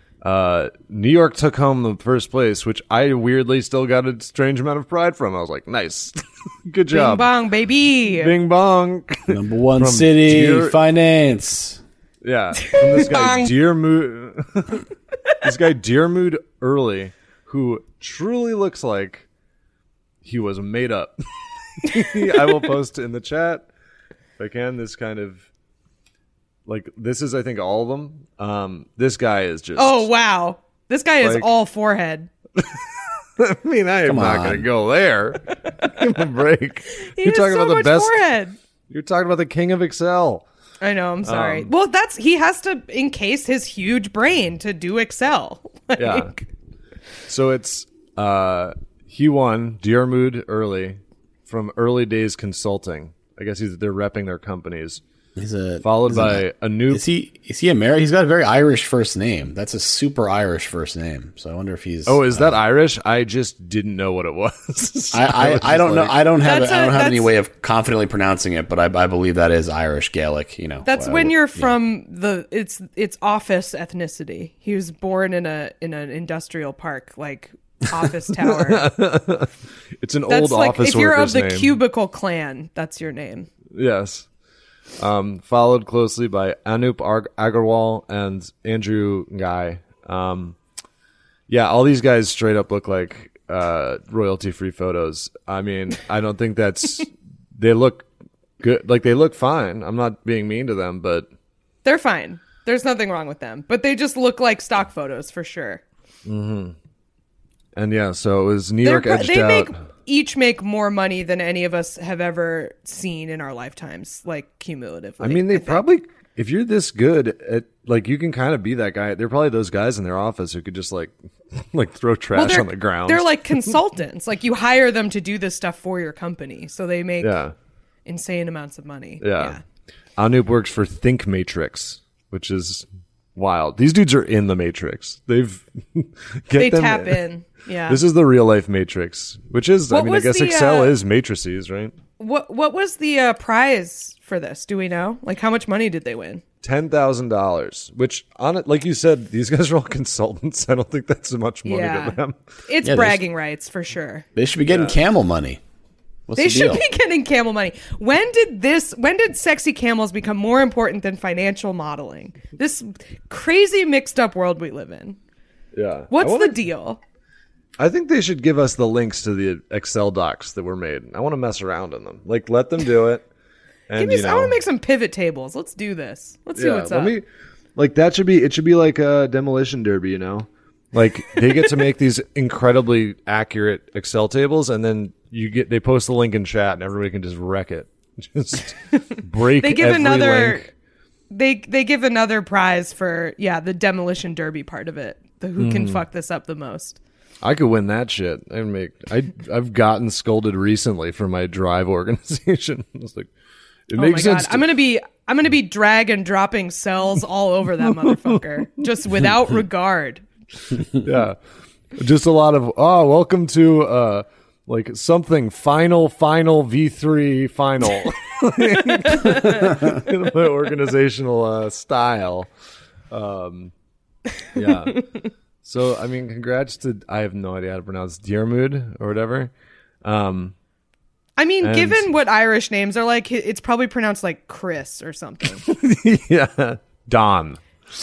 New York took home the first place, which I weirdly still got a strange amount of pride from. I was like, nice, good Bing job, bong, baby. Bing bong. Number one From city Dear- finance. Yeah, from this guy Bong. Dear Mood, this guy Dear Mood Early, who truly looks like he was made up. I will post in the chat if I can. This kind of like this is I think all of them. This guy is just. Oh, wow. This guy is Like- all forehead. I mean, I am not on. going to go there. Give him a break. He You're has talking so about the much best. forehead. You're talking about the king of Excel. I know, I'm sorry. Well, he has to encase his huge brain to do Excel. Like, Yeah. So it's he won Diarmuid Early from Early Days Consulting. I guess they're repping their companies. He's a Followed by Anoop. Is he American? He's got a very Irish first name. That's a super Irish first name. So I wonder if he's. Oh, is that Irish? I just didn't know what it was. I don't know. I don't have. That's I don't have any that's- way of confidently pronouncing it, but I believe that is Irish Gaelic. That's when you're from it's office ethnicity. He was born in an industrial park, like office tower. It's an That's old like office if you're of worker's the name. cubicle clan, that's your name. Yes. Followed closely by Anoop Agarwal and Andrew Guy. Yeah, all these guys straight up look like royalty-free photos. I mean, I don't think that's... They look good. Like, they look fine. I'm not being mean to them, but... They're fine. There's nothing wrong with them, but they just look like stock photos for sure. And yeah, so it was New York edged out. Each make more money than any of us have ever seen in our lifetimes, like cumulatively. I mean, they think. probably... If you're this good at... Like, you can kind of be that guy. They're probably those guys in their office who could just, like throw trash they're- on the ground. They're like consultants. Like you hire them to do this stuff for your company, so they make Yeah. insane amounts of money. Yeah. Anoop works for Think Matrix, which is wild. These dudes are in the Matrix. They've They tap in. Yeah. This is the real life Matrix, which is I What mean, I was guess the, Excel is matrices, right? What was the prize for this? Do we know? Like how much money did they win? $10,000, which on it, like you said, these guys are all consultants. I don't think that's much money Yeah. to them. It's Yeah, bragging rights for sure. They should be getting camel money. What's They the should deal? be getting camel money. When did sexy camels become more important than financial modeling? This crazy mixed up world we live in. Yeah. What's the deal? I think they should give us the links to the Excel docs that were made. I want to mess around in them. Like, let them do it. And, I want to make some pivot tables. Let's do this. Let's see what's up. Like that should be. It should be like a demolition derby. Like they get to make these incredibly accurate Excel tables, and then they post the link in chat, and everybody can just wreck it. Just break. They give every another. link. They give another prize for the demolition derby part of it. Who can fuck this up the most? I could win that shit. I've gotten scolded recently for my drive organization. It's like it Oh my makes god! sense. I'm gonna be drag and dropping cells all over that motherfucker, just without regard. Yeah. Just a lot of welcome to like something final V3 final in my organizational style. Yeah. So I mean congrats to I have no idea how to pronounce Diarmuid or whatever. I mean, given what Irish names are like, it's probably pronounced like Chris or something. Yeah, Don.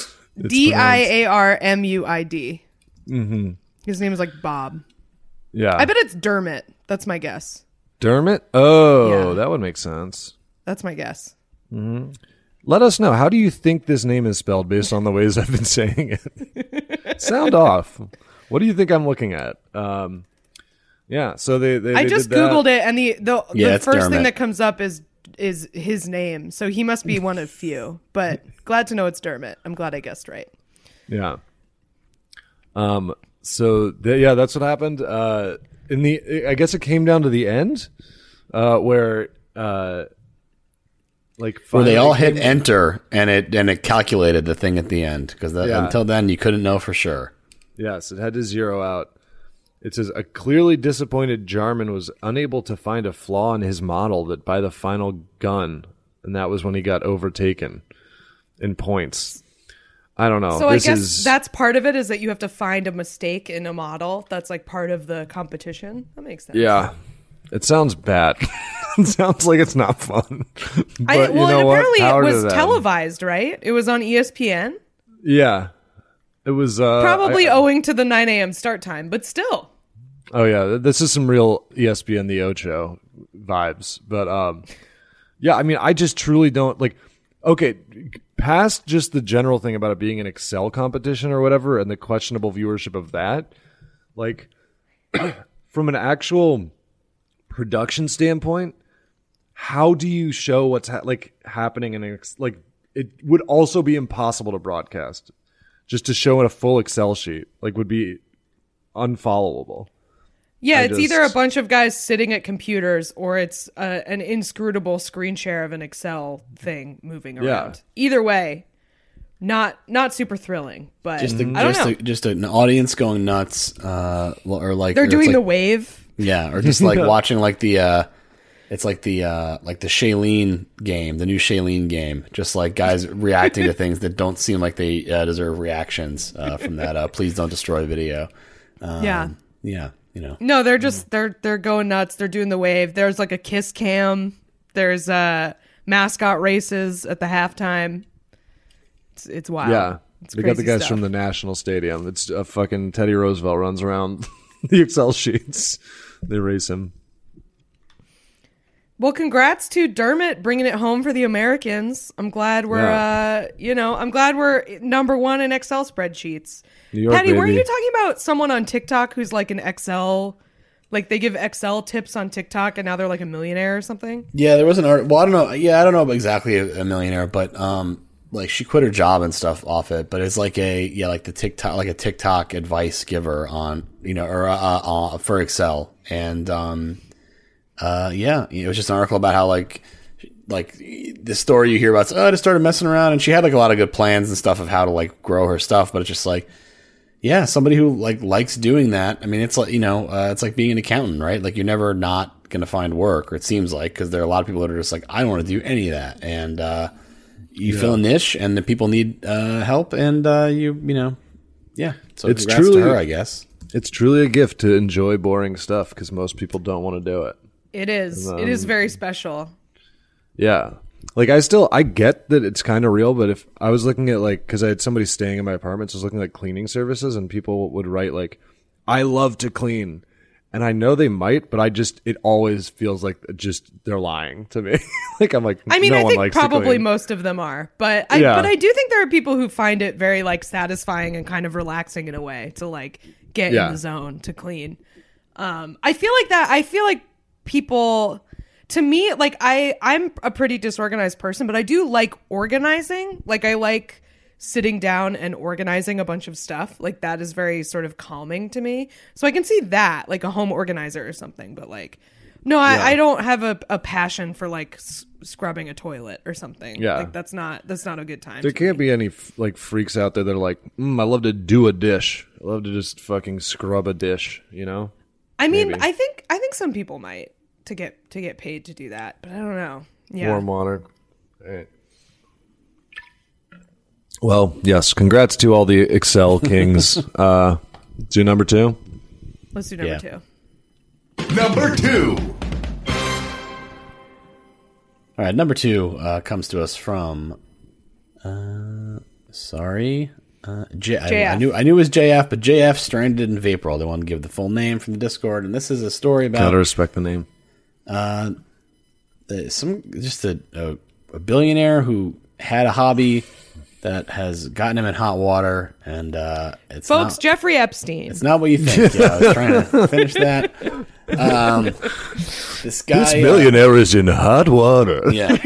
Diarmuid. Mm-hmm. His name is like Bob. Yeah, I bet it's Dermot. That's my guess. Dermot. Oh, Yeah. that would make sense. That's my guess. Let us know. How do you think this name is spelled based on the ways I've been saying it? Sound off. What do you think I'm looking at? Yeah, so they I just did that. Googled it, and the it's first thing Dermot. that comes up is his name. So he must be one of few. But glad to know it's Dermot. I'm glad I guessed right. Yeah. So that's what happened. I guess it came down to the end, where Where they all finally hit enter and it calculated the thing at the end because Yeah. until then you couldn't know for sure. Yes, it had to zero out. It says a clearly disappointed Jarman was unable to find a flaw in his model that by the final gun, and that was when he got overtaken in points. I don't know. So I This guess is- that's part of it, is that you have to find a mistake in a model. That's like part of the competition. That makes sense. Yeah. It sounds bad. It sounds like it's not fun. But well, you know and what? apparently Power it to was them. televised, right? It was on ESPN. Yeah. It was Probably owing to the 9 a.m. start time, but still. Oh yeah, this is some real E ESPN The Ocho vibes. But yeah, I mean, I just truly don't like. Okay, past just the general thing about it being an Excel competition or whatever, and the questionable viewership of that, like from an actual production standpoint, how do you show what's happening in like? It would also be impossible to broadcast. Just to show in a full Excel sheet, would be unfollowable. Yeah, I it's just- either a bunch of guys sitting at computers or it's an inscrutable screen share of an Excel thing moving around. Either way, not super thrilling, but I don't know. Just an audience going nuts, or like They're or doing it's the like, wave. yeah, or just like watching like the it's like the Shailene game, the new Shailene game. Just like guys reacting to things that don't seem like they deserve reactions from that. Please don't destroy video. Yeah. Yeah, you know. No, they're just they're going nuts. They're doing the wave. There's like a kiss cam. There's mascot races at the halftime. It's wild. Yeah, It's they got the crazy guys stuff. from the National Stadium. It's fucking Teddy Roosevelt runs around the Excel sheets. They race him. Well, congrats to Dermot bringing it home for the Americans. I'm glad we're, I'm glad we're number one in Excel spreadsheets. New York, Patty, weren't baby. you talking about someone on TikTok who's like an Excel, like they give Excel tips on TikTok and now they're like a millionaire or something? Yeah, there was an art. Well, I don't know. Yeah, I don't know about exactly a millionaire, but like she quit her job and stuff off it. But it's like like the TikTok, like a TikTok advice giver on, or for Excel, and it was just an article about how like the story you hear about. I just started messing around, and she had like a lot of good plans and stuff of how to like grow her stuff, but it's just like. Yeah, somebody who like likes doing that. I mean, it's like it's like being an accountant, right? Like you're never not going to find work, or it seems like, because there are a lot of people that are just like, I don't want to do any of that, and you fill a niche, and the people need help, and So It's congrats truly- to her, I guess. It's truly a gift to enjoy boring stuff because most people don't want to do it. It is. It is very special. Yeah. Like I get that it's kind of real, but if I was looking at because I had somebody staying in my apartment, so I was looking at cleaning services, and people would write I love to clean, and I know they might, but it always feels like just they're lying to me. I'm like, I mean, no I one think likes to probably clean. most of them are, but I do think there are people who find it very satisfying and kind of relaxing in a way to get in the zone to clean. I feel like that. I feel like people. To me, I'm a pretty disorganized person, but I do like organizing. I like sitting down and organizing a bunch of stuff. That is very sort of calming to me. So I can see that, like a home organizer or something. But no, I don't have a passion for scrubbing a toilet or something. Yeah. That's not a good time. There for can't me. be any freaks out there that are like, I love to do a dish. I love to just fucking scrub a dish, I mean, maybe. I think some people might to get paid to do that, but I don't know. Yeah. Warm water. All right. Well, yes. Congrats to all the Excel kings. Do number 2. Let's do number Yeah. 2. Number 2. All right, number 2 comes to us from. JF. I knew it was JF, but JF Stranded in Vaporwell. They want to give the full name from the Discord, and this is a story about Gotta respect the name. a billionaire who had a hobby that has gotten him in hot water, and it's Folks, not, Jeffrey Epstein. it's not what you think. Yeah, I was trying to finish that. This guy, is in hot water. yeah,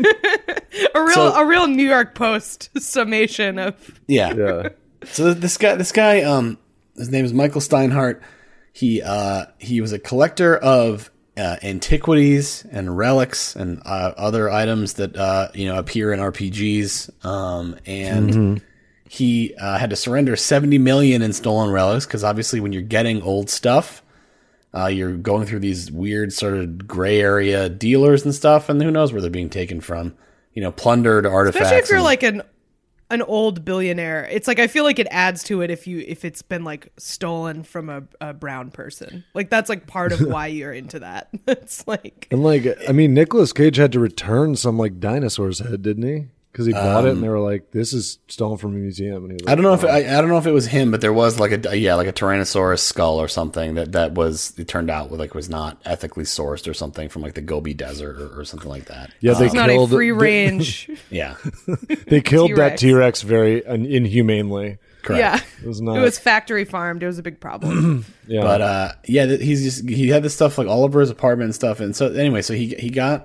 a real New York Post summation of yeah. Yeah. So this guy, his name is Michael Steinhardt. He was a collector of antiquities and relics and other items that appear in RPGs. And he had to surrender 70 million in stolen relics because obviously when you're getting old stuff, you're going through these weird sort of gray area dealers and stuff, and who knows where they're being taken from. Plundered artifacts. especially if you're and- like an old billionaire. It's like I feel like it adds to it if it's been like stolen from a brown person. Like that's like part of why you're into that. It's like And Nicolas Cage had to return some like dinosaur's head, didn't he? Because he bought it and they were like, "This is stolen from a museum." And he was like, I don't know if I don't know if it was him, but there was like a Tyrannosaurus skull or something that was, it turned out was not ethically sourced or something from like the Gobi Desert or something like that. Yeah, they it's not a killed free range. Yeah, They killed that T-Rex. T-Rex very inhumanely. correct. Yeah, It was not. it was factory farmed. It was a big problem. Yeah. But he had this stuff like all over his apartment and stuff, and so anyway, so he got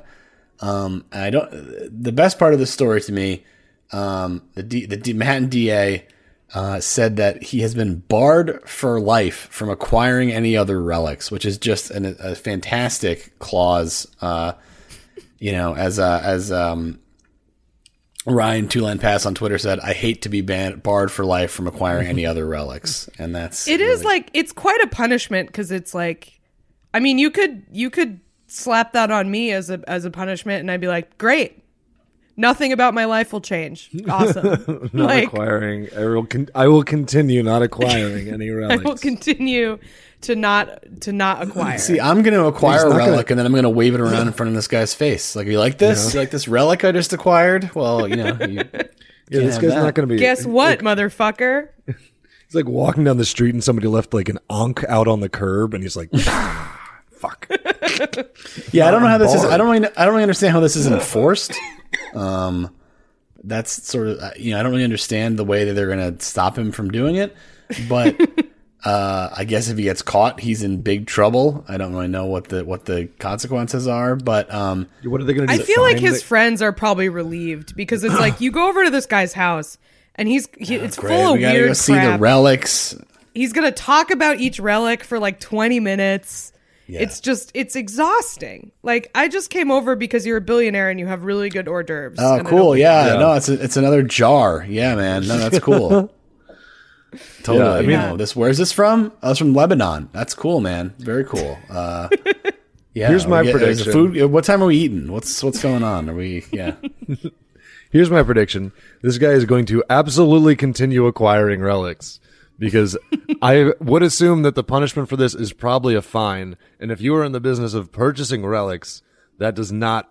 the best part of the story to me, the Manhattan DA said that he has been barred for life from acquiring any other relics, which is just a fantastic clause. As Ryan Tulan Pass on Twitter said, "I hate to be barred for life from acquiring any other relics," and that's It is like it's quite a punishment because it's like, I mean, you could slap that on me as a punishment, and I'd be like, great, nothing about my life will change. Awesome. not like acquiring. I will continue not acquiring any I relics. will continue to not acquire. See, I'm going to acquire a not relic, and then I'm going to wave it around in front of this guy's face. Like, you like this? You like this relic I just acquired? Well, Yeah, this guy's not going to be. Guess what, motherfucker? He's like walking down the street and somebody left like an ankh out on the curb, and he's like, "Fuck." Yeah, I don't know how this is. I don't really understand how this is enforced. That's sort of, I don't really understand the way that they're going to stop him from doing it. But I guess if he gets caught, he's in big trouble. I don't really know what the consequences are, but What are they going to do? I feel like his friends are probably relieved because it's like you go over to this guy's house and it's great. full of We gotta weird go see crap. the relics. He's gonna talk about each relic for like 20 minutes. Yeah. It's exhausting. Like I just came over because you're a billionaire and you have really good hors d'oeuvres. Oh, and I cool. don't- Yeah, no, it's another jar. Yeah, man. No, that's cool. Totally. Yeah, I mean- Where's this from? Oh, it's from Lebanon. That's cool, man. Very cool. Yeah. Here's my is the prediction. Food. What time are we eating? What's going on? Are we? Yeah. Here's my prediction. This guy is going to absolutely continue acquiring relics because I would assume that the punishment for this is probably a fine. And if you are in the business of purchasing relics, that does not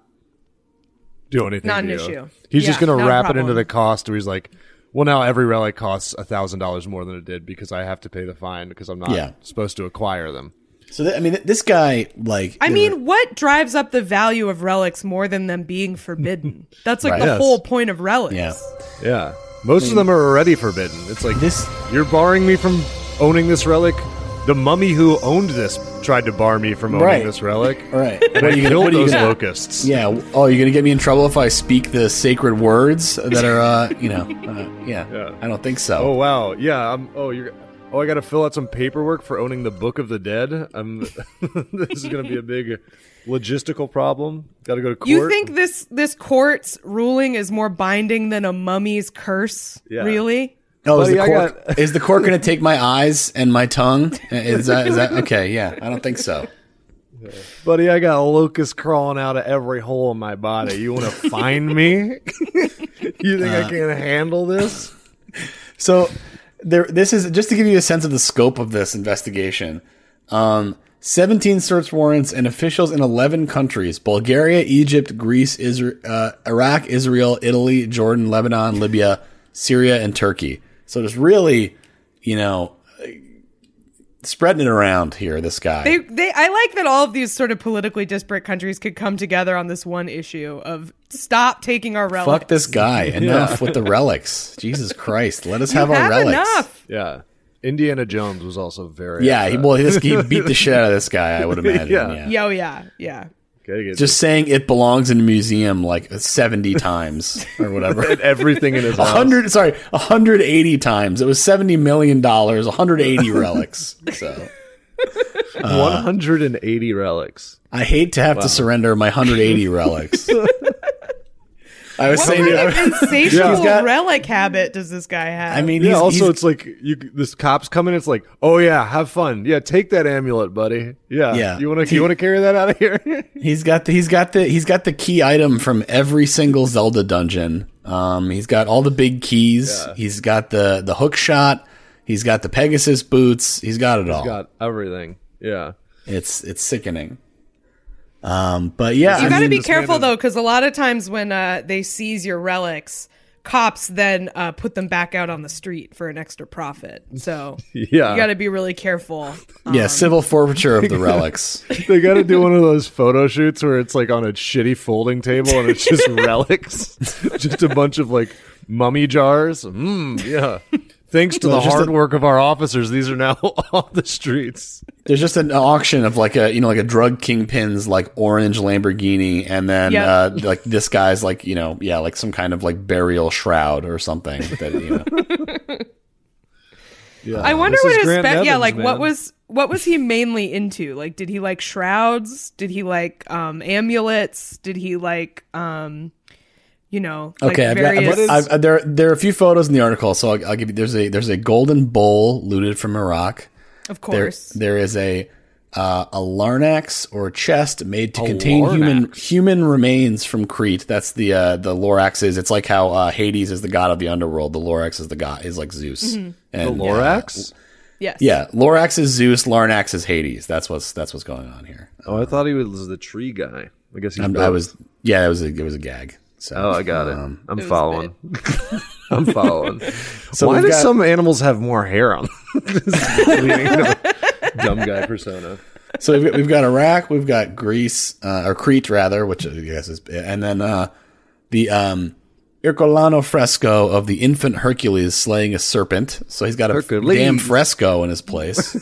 do anything Not to an you. issue. He's Yeah, just going not to a wrap it problem. into the cost where he's like, well, now every relic costs $1,000 more than it did because I have to pay the fine because I'm not Yeah. supposed to acquire them. So this guy, like, I mean, what drives up the value of relics more than them being forbidden? That's like Right. the Yes. whole point of relics. Yeah. Yeah. Most of them are already forbidden. It's like, This- you're barring me from owning this relic? The mummy who owned this tried to bar me from owning Right. this relic. all right. And I killed what are you those gonna? locusts. Yeah. Oh, you're gonna get me in trouble if I speak the sacred words that are, yeah. I don't think so. Oh, wow. Yeah. I got to fill out some paperwork for owning the Book of the Dead. This is going to be a big logistical problem. Got to go to court. You think this court's ruling is more binding than a mummy's curse? Yeah. Really? Oh, Buddy, I is the court going to take my eyes and my tongue? Is that okay? Yeah, I don't think so. Buddy, I got locusts crawling out of every hole in my body. You want to find me? You think I can handle this? So this is just to give you a sense of the scope of this investigation. So 17 search warrants and officials in 11 countries: Bulgaria, Egypt, Greece, Iraq, Israel, Italy, Jordan, Lebanon, Libya, Syria, and Turkey. So just really, spreading it around here, this guy. I like that all of these sort of politically disparate countries could come together on this one issue of stop taking our relics. Fuck this guy. Enough with the relics. Jesus Christ. Let us have our relics. Enough. Yeah. Indiana Jones was also very Yeah, upset. he beat the shit out of this guy, I would imagine. Yeah. Yeah. Just saying it belongs in a museum like 70 times or whatever. And everything in his house. 180 times. It was $70 million, 180 relics. So 180 relics. I hate to have to surrender my 180 relics. I was What saying, kind of insatiable He's got- relic habit does this guy have? I mean, Yeah, he's, also he's- it's like this cop's coming, it's like, oh yeah, have fun. Yeah, take that amulet, buddy. Yeah. Yeah. You wanna carry that out of here? he's got the key item from every single Zelda dungeon. He's got all the big keys. Yeah. He's got the hook shot. He's got the Pegasus boots. He's got it all. Got everything. Yeah. It's sickening. But yeah, you got to be this man careful is- though, because a lot of times when they seize your relics, cops then put them back out on the street for an extra profit. So Yeah. you got to be really careful. yeah, civil forfeiture of the relics. They got to do one of those photo shoots where it's like on a shitty folding table and it's just relics, just a bunch of like mummy jars. Yeah. Thanks to the just hard a- work of our officers, these are now off the streets. There's just an auction of like a drug kingpin's like orange Lamborghini, and then Yeah. like this guy's like like some kind of like burial shroud or something. That Yeah. I wonder This what is his Grant Evans, like man. what was he mainly into? Like, did he like shrouds? Did he like amulets? Did he like like Okay, various? there are a few photos in the article, so I'll give you. There's a golden bowl looted from Iraq. Of There course. there is a larnax or chest made to contain larnax. human remains from Crete. That's the Lorax is. It's like how Hades is the god of the underworld. The Lorax is the god is like Zeus. Mm-hmm. The And, Lorax? Yes. Yeah, Lorax is Zeus. Larnax is Hades. That's what's going on here. Oh, I thought he was the tree guy. I guess he's It was a gag. So, Oh, I got it. I'm was a following. I'm following. So Why we've do got- some animals have more hair on them? Leading into a dumb guy persona. So we've got Iraq, we've got Greece, or Crete rather, which I guess is, and then the Ercolano fresco of the infant Hercules slaying a serpent. So he's got a Hercules. damn fresco in his place,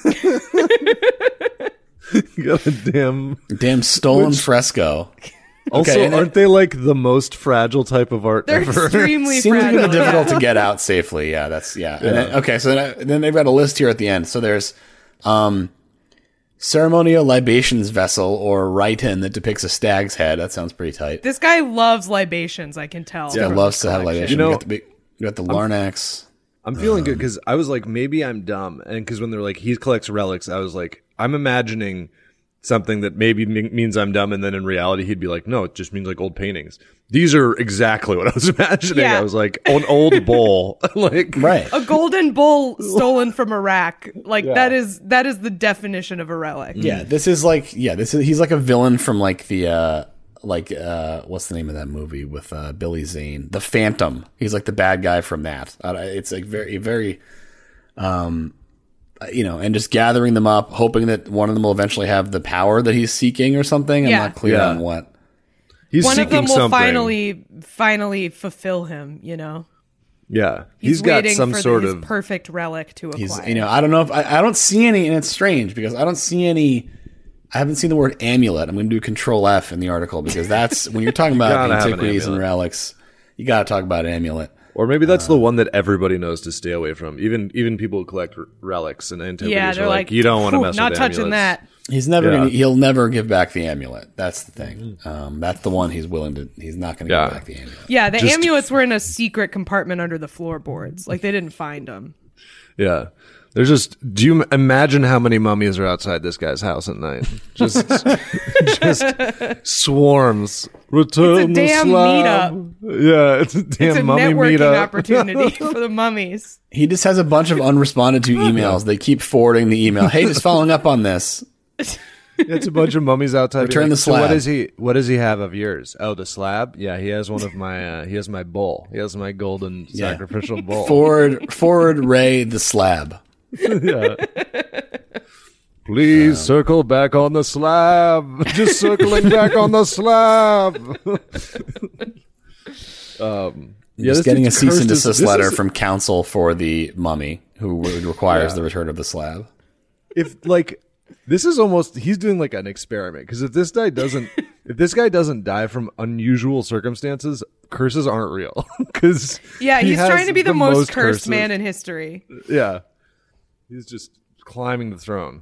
Got a damn. stolen fresco. Also, Okay, and then- aren't they like the most fragile type of art They're ever? extremely Seems fragile. kind of difficult to get out safely. Yeah, that's yeah. And then, okay, so then they've got a list here at the end. So there's ceremonial libations vessel or rhyton that depicts a stag's head. That sounds pretty tight. This guy loves libations, I can tell. Yeah, from loves his to have collection. libation. You know- you got the Larnax. I'm feeling good because I was like, maybe I'm dumb, and because when they're like, he collects relics, I was like, I'm imagining something that maybe means I'm dumb, and then in reality, he'd be like, no, it just means like old paintings. These are exactly what I was imagining. Yeah. I was like, an old bowl, like Right. A golden bull stolen from Iraq. Like that is the definition of a relic. Yeah, this is he's like a villain from like the what's the name of that movie with Billy Zane? The Phantom. He's like the bad guy from that. It's like very and just gathering them up, hoping that one of them will eventually have the power that he's seeking or something. Yeah. I'm not clear Yeah. on what. he's One of seeking them will something. finally fulfill him, you know. Yeah, He's got waiting some for sort his of. perfect relic to acquire. He's I don't know if I don't see any, and it's strange because I don't see any. I haven't seen the word amulet. I'm going to do Control F in the article because that's when you're talking about Gotta have an antiquities and amulet. relics. You got to talk about amulet. Or maybe that's the one that everybody knows to stay away from. Even people who collect relics and antiquities yeah, are they're like, you don't want to "Whew, mess not with touching amulets." that. He's never Yeah. he'll never give back the amulet. That's the thing. That's the one he's willing to. He's not going to Yeah. give back the amulet. Yeah, the Just- amulets were in a secret compartment under the floorboards. Like they didn't find them. Yeah. There's just, do you imagine how many mummies are outside this guy's house at night? Just swarms. Return It's a damn the slab. Yeah, it's a damn It's a mummy networking meetup. opportunity for the mummies. He just has a bunch of unresponded to emails. They keep forwarding the email. Hey, just following up on this. It's a bunch of mummies outside. Return the So slab. what does he have of yours? Oh, the slab? Yeah, he has one of my he has my bowl. He has my golden sacrificial bowl. Forward Ray the slab. Yeah. Please circle back on the slab. Just circling back on the slab. Just getting a dude's cease cursed and as- desist this letter is- from counsel for the mummy, who requires the return of the slab. If like this is almost he's doing like an experiment because if this guy doesn't die from unusual circumstances, curses aren't real. Because Yeah, he's trying to be the most cursed curses. man in history. Yeah, he's just climbing the throne.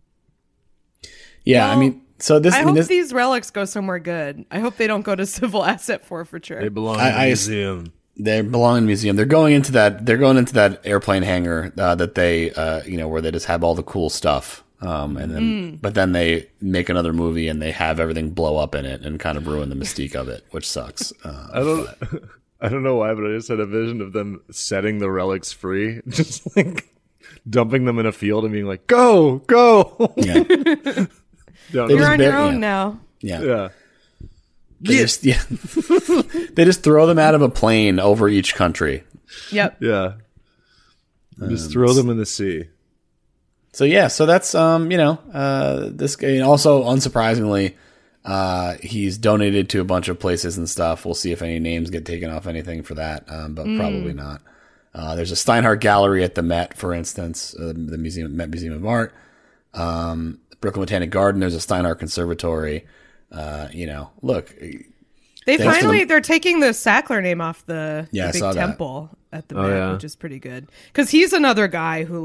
Yeah, Well, I mean, so this. I I mean, hope this, these relics go somewhere good. I hope they don't go to civil asset forfeiture. They belong I- in the I- museum. They belong in a museum. They're going into that. They're going into that airplane hangar that they, where they just have all the cool stuff. And then, but then they make another movie and they have everything blow up in it and kind of ruin the mystique of it, which sucks. I don't know why, but I just had a vision of them setting the relics free, just like dumping them in a field and being like, "Go, go!" Yeah, Don't- You're just on your bar- own yeah. now. yeah. yeah. They just, they just throw them out of a plane over each country. Yep. Yeah. Just throw them in the sea. So yeah, so that's this guy. And also, unsurprisingly, he's donated to a bunch of places and stuff. We'll see if any names get taken off anything for that, but probably not. There's a Steinhardt Gallery at the Met, for instance, the Met Museum of Art. Brooklyn Botanic Garden. There's a Steinhardt Conservatory. Look, They Thanks to finally them. they're taking the Sackler name off the Yeah, I big saw that. temple at the Oh, Met, yeah. which is pretty good. Because he's another guy who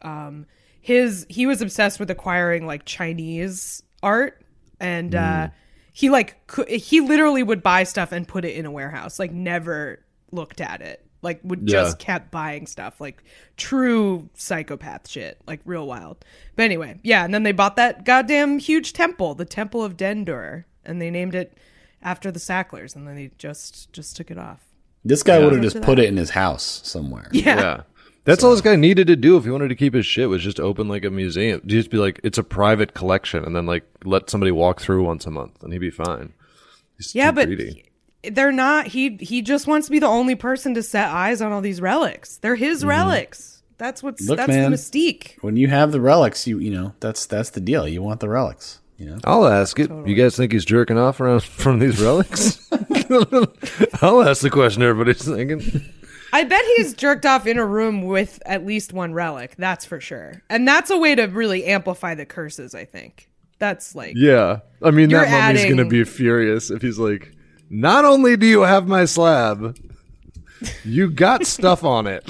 he was obsessed with acquiring like Chinese art, and he he literally would buy stuff and put it in a warehouse, like never looked at it, like would just kept buying stuff, like true psychopath shit, like real wild. But anyway, yeah, and then they bought that goddamn huge temple, the Temple of Dendur, and they named it after the Sacklers, and then they just took it off. this guy would have After just that. put it in his house somewhere. Yeah. That's all this guy needed to do if he wanted to keep his shit was just open like a museum. Just be like, it's a private collection, and then like let somebody walk through once a month, and he'd be fine. He's Yeah, too but greedy. they're not. He just wants to be the only person to set eyes on all these relics. They're his relics. That's Look, that's man. the mystique. When you have the relics, that's the deal. You want the relics. I'll ask it. You guys think he's jerking off around from these relics? I'll ask the question everybody's thinking. I bet he's jerked off in a room with at least one relic. That's for sure. And that's a way to really amplify the curses, I think. That's like Yeah. I mean, You're that mummy's adding- going to be furious if he's like, not only do you have my slab, you got stuff on it.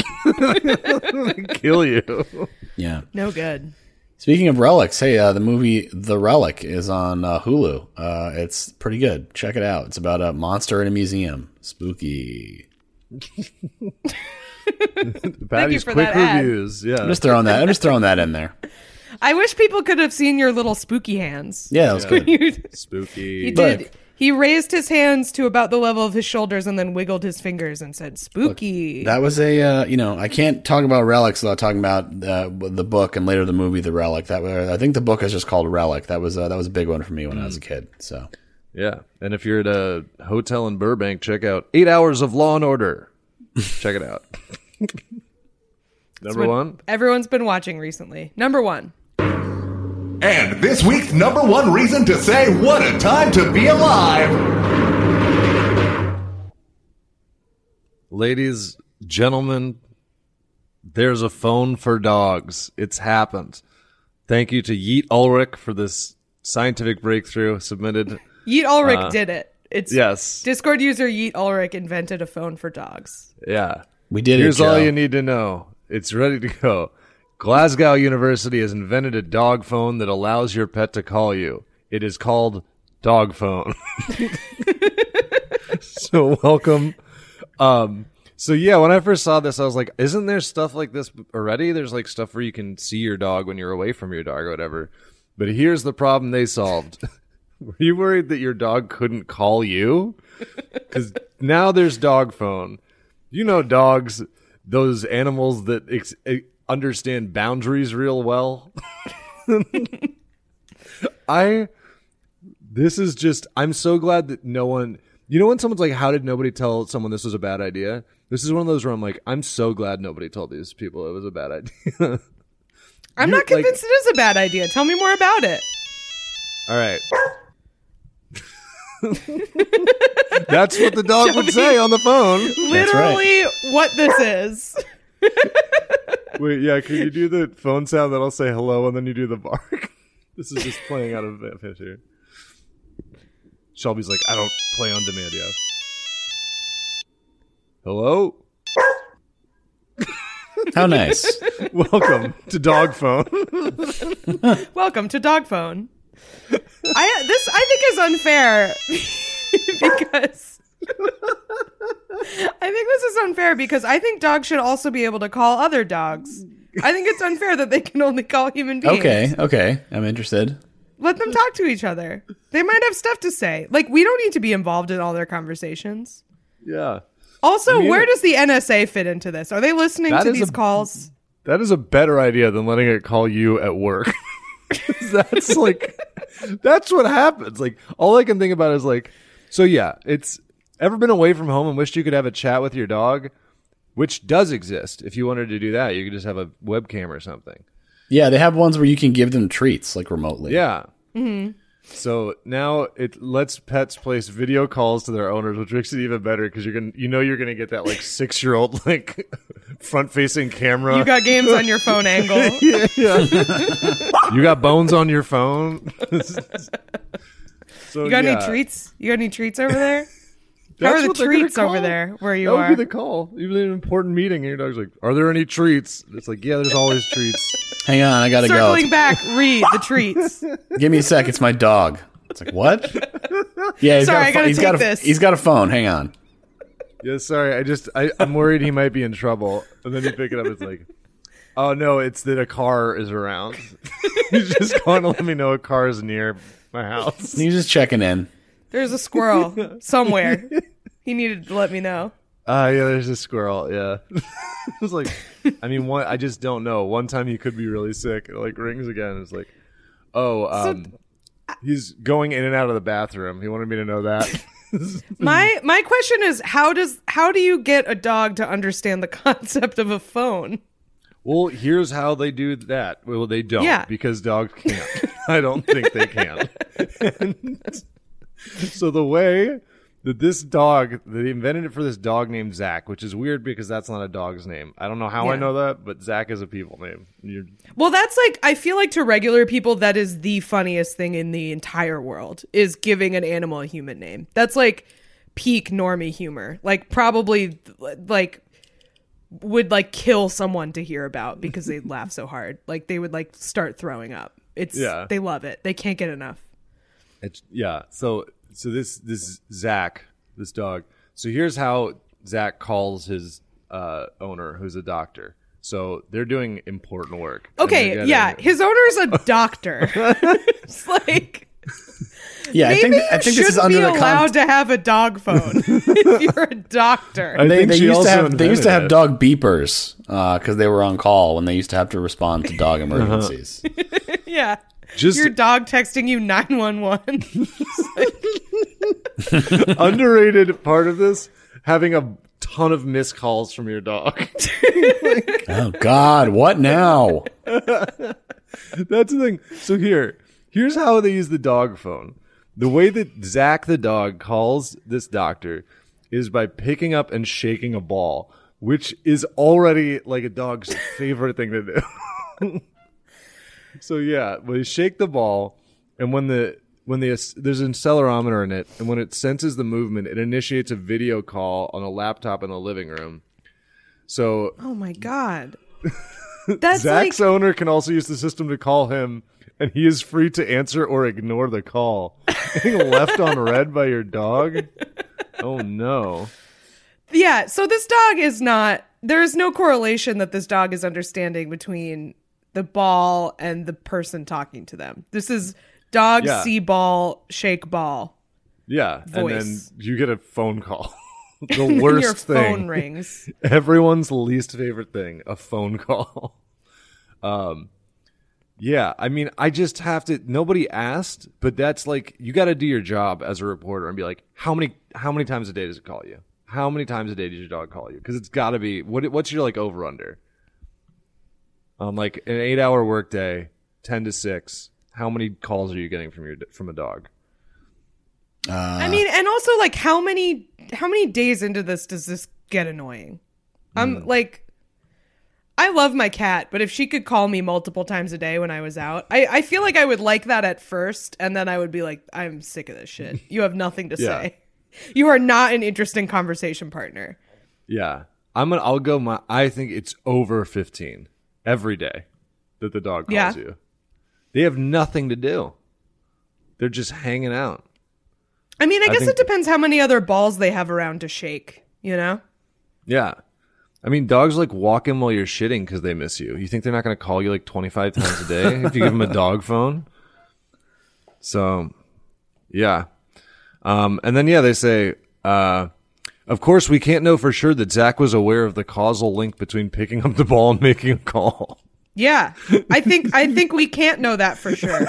Kill you. Yeah. no good. Speaking of relics, hey, the movie The Relic is on Hulu. It's pretty good. Check it out. It's about a monster in a museum. Spooky. Patty's for quick that ad. reviews. Yeah. I'm just throwing that in there. I wish people could have seen your little spooky hands. Yeah, that was good. he Spooky. did. Look. He raised his hands to about the level of his shoulders and then wiggled his fingers and said, "Spooky." That was a I can't talk about relics without talking about the book and later the movie The Relic. I think the book is just called Relic. That was a big one for me when I was a kid. So Yeah. And if you're at a hotel in Burbank, check out 8 Hours of Law and Order. Check it out. Number what one. Everyone's been watching recently. Number one. And this week's number one reason to say what a time to be alive. Ladies, gentlemen, there's a phone for dogs. It's happened. Thank you to Yeet Ulrich for this scientific breakthrough submitted. Yeet Ulrich did it. It's Yes. Discord user Yeet Ulrich invented a phone for dogs. Yeah. we did Here's it, Joe. all you need to know. It's ready to go. Glasgow University has invented a dog phone that allows your pet to call you. It is called Dog Phone. So welcome. So yeah, when I first saw this, I was like, isn't there stuff like this already? There's like stuff where you can see your dog when you're away from your dog or whatever. But here's the problem they solved. Were you worried that your dog couldn't call you? Because now there's Dog Phone. You know dogs, those animals that understand boundaries real well. This is just, I'm so glad that no one, when someone's like, how did nobody tell someone this was a bad idea? This is one of those where I'm like, I'm so glad nobody told these people it was a bad idea. I'm not convinced it is a bad idea. Tell me more about it. All right. That's what the dog would say on the phone. Literally what this is. Wait, yeah, can you do the phone sound that'll say hello and then you do the bark? This is just playing out of a fish here. Shelby's like, I don't play on demand yet. Hello? How nice. Welcome to Dog Phone. Welcome to Dog Phone. I think is unfair because I think this is unfair because I think dogs should also be able to call other dogs. I think it's unfair that they can only call human beings. Okay. I'm interested. Let them talk to each other. They might have stuff to say. Like, we don't need to be involved in all their conversations. Yeah. Also, where does the NSA fit into this? Are they listening to these calls? That is a better idea than letting it call you at work. That's what happens. Like, all I can think about is like, so yeah, it's ever been away from home and wished you could have a chat with your dog, which does exist. If you wanted to do that, you could just have a webcam or something. Yeah, they have ones where you can give them treats, like remotely. Yeah. Mm-hmm. So now it lets pets place video calls to their owners, which makes it even better because you're gonna get that like 6-year-old like front-facing camera. You got games on your phone angle. yeah. You got bones on your phone. So, you got any treats? You got any treats over there? How are the what they're treats gonna over call. there where you That are? would be the call. Even in an important meeting, and your dog's like, "Are there any treats?" It's like, "Yeah, there's always treats." Hang on, I gotta Circling go. back, read the treats. Give me a sec. It's my dog. It's like, what? Yeah, Sorry, I gotta take this. He's got a phone. Hang on. Yeah, sorry. I'm worried he might be in trouble. And then you pick it up. It's like, oh no, it's that a car is around. He's just going to let me know a car is near my house. He's just checking in. There's a squirrel somewhere. He needed to let me know. Yeah, there's a squirrel. Yeah. It's like, I mean, I just don't know. One time he could be really sick. It like rings again. It's like, he's going in and out of the bathroom. He wanted me to know that. My question is how do you get a dog to understand the concept of a phone? Well, here's how they do that. Well, they don't. Yeah. Because dogs can't. I don't think they can. So the way that they invented it for this dog named Zach, which is weird because that's not a dog's name. I don't know how I Yeah. know that, but Zach is a people name. Well, that's like, I feel like to regular people, that is the funniest thing in the entire world, is giving an animal a human name. That's like peak normie humor. Like, probably, like, would like kill someone to hear about because they laugh so hard. Like, they would like start throwing up. They love it. They can't get enough. So this Zach, this dog. So here's how Zach calls his owner, who's a doctor. So they're doing important work. Okay, yeah, his owner's a doctor. It's like, Yeah, I maybe think you this is shouldn't under be the allowed to have a dog phone if you're a doctor. I think They she used also to have invented it. dog beepers because they were on call when they used to have to respond to dog emergencies. Yeah. Just- Your dog texting you 911. Underrated part of this, having a ton of missed calls from your dog. Oh God, what now? That's the thing. So here's how they use the dog phone. The way that Zach the dog calls this doctor is by picking up and shaking a ball, which is already like a dog's favorite thing to do. So yeah, they shake the ball, and when there's an accelerometer in it, and when it senses the movement, it initiates a video call on a laptop in the living room. So Oh my God. That's Zach's like, owner can also use the system to call him, and he is free to answer or ignore the call. Getting left on red by your dog? Oh no. yeah, so this dog is not, there's no correlation that this dog is understanding between the ball and the person talking to them. This is dog, Yeah. see ball, shake ball. Yeah, and then Voice. you get a phone call. The And worst your thing. phone rings. Everyone's least favorite thing, a phone call. Yeah, I mean, I just have to. Nobody asked, but that's like you got to do your job as a reporter and be like, how many times a day does it call you? How many times a day does your dog call you? Because it's got to be what's your like over under? Like an 8-hour workday, 10 to 6. How many calls are you getting from a dog? I mean, and also like how many days into this does this get annoying? I'm like, I love my cat, but if she could call me multiple times a day when I was out, I feel like I would like that at first, and then I would be like, I'm sick of this shit. You have nothing to say. You are not an interesting conversation partner. Yeah, I think it's over 15 every day that the dog calls you. They have nothing to do. They're just hanging out. I mean, I guess it depends how many other balls they have around to shake, you know? Yeah. I mean, dogs like walk in while you're shitting because they miss you. You think they're not going to call you like 25 times a day if you give them a dog phone? So, yeah. And then, they say, of course, we can't know for sure that Zach was aware of the causal link between picking up the ball and making a call. Yeah. I think we can't know that for sure.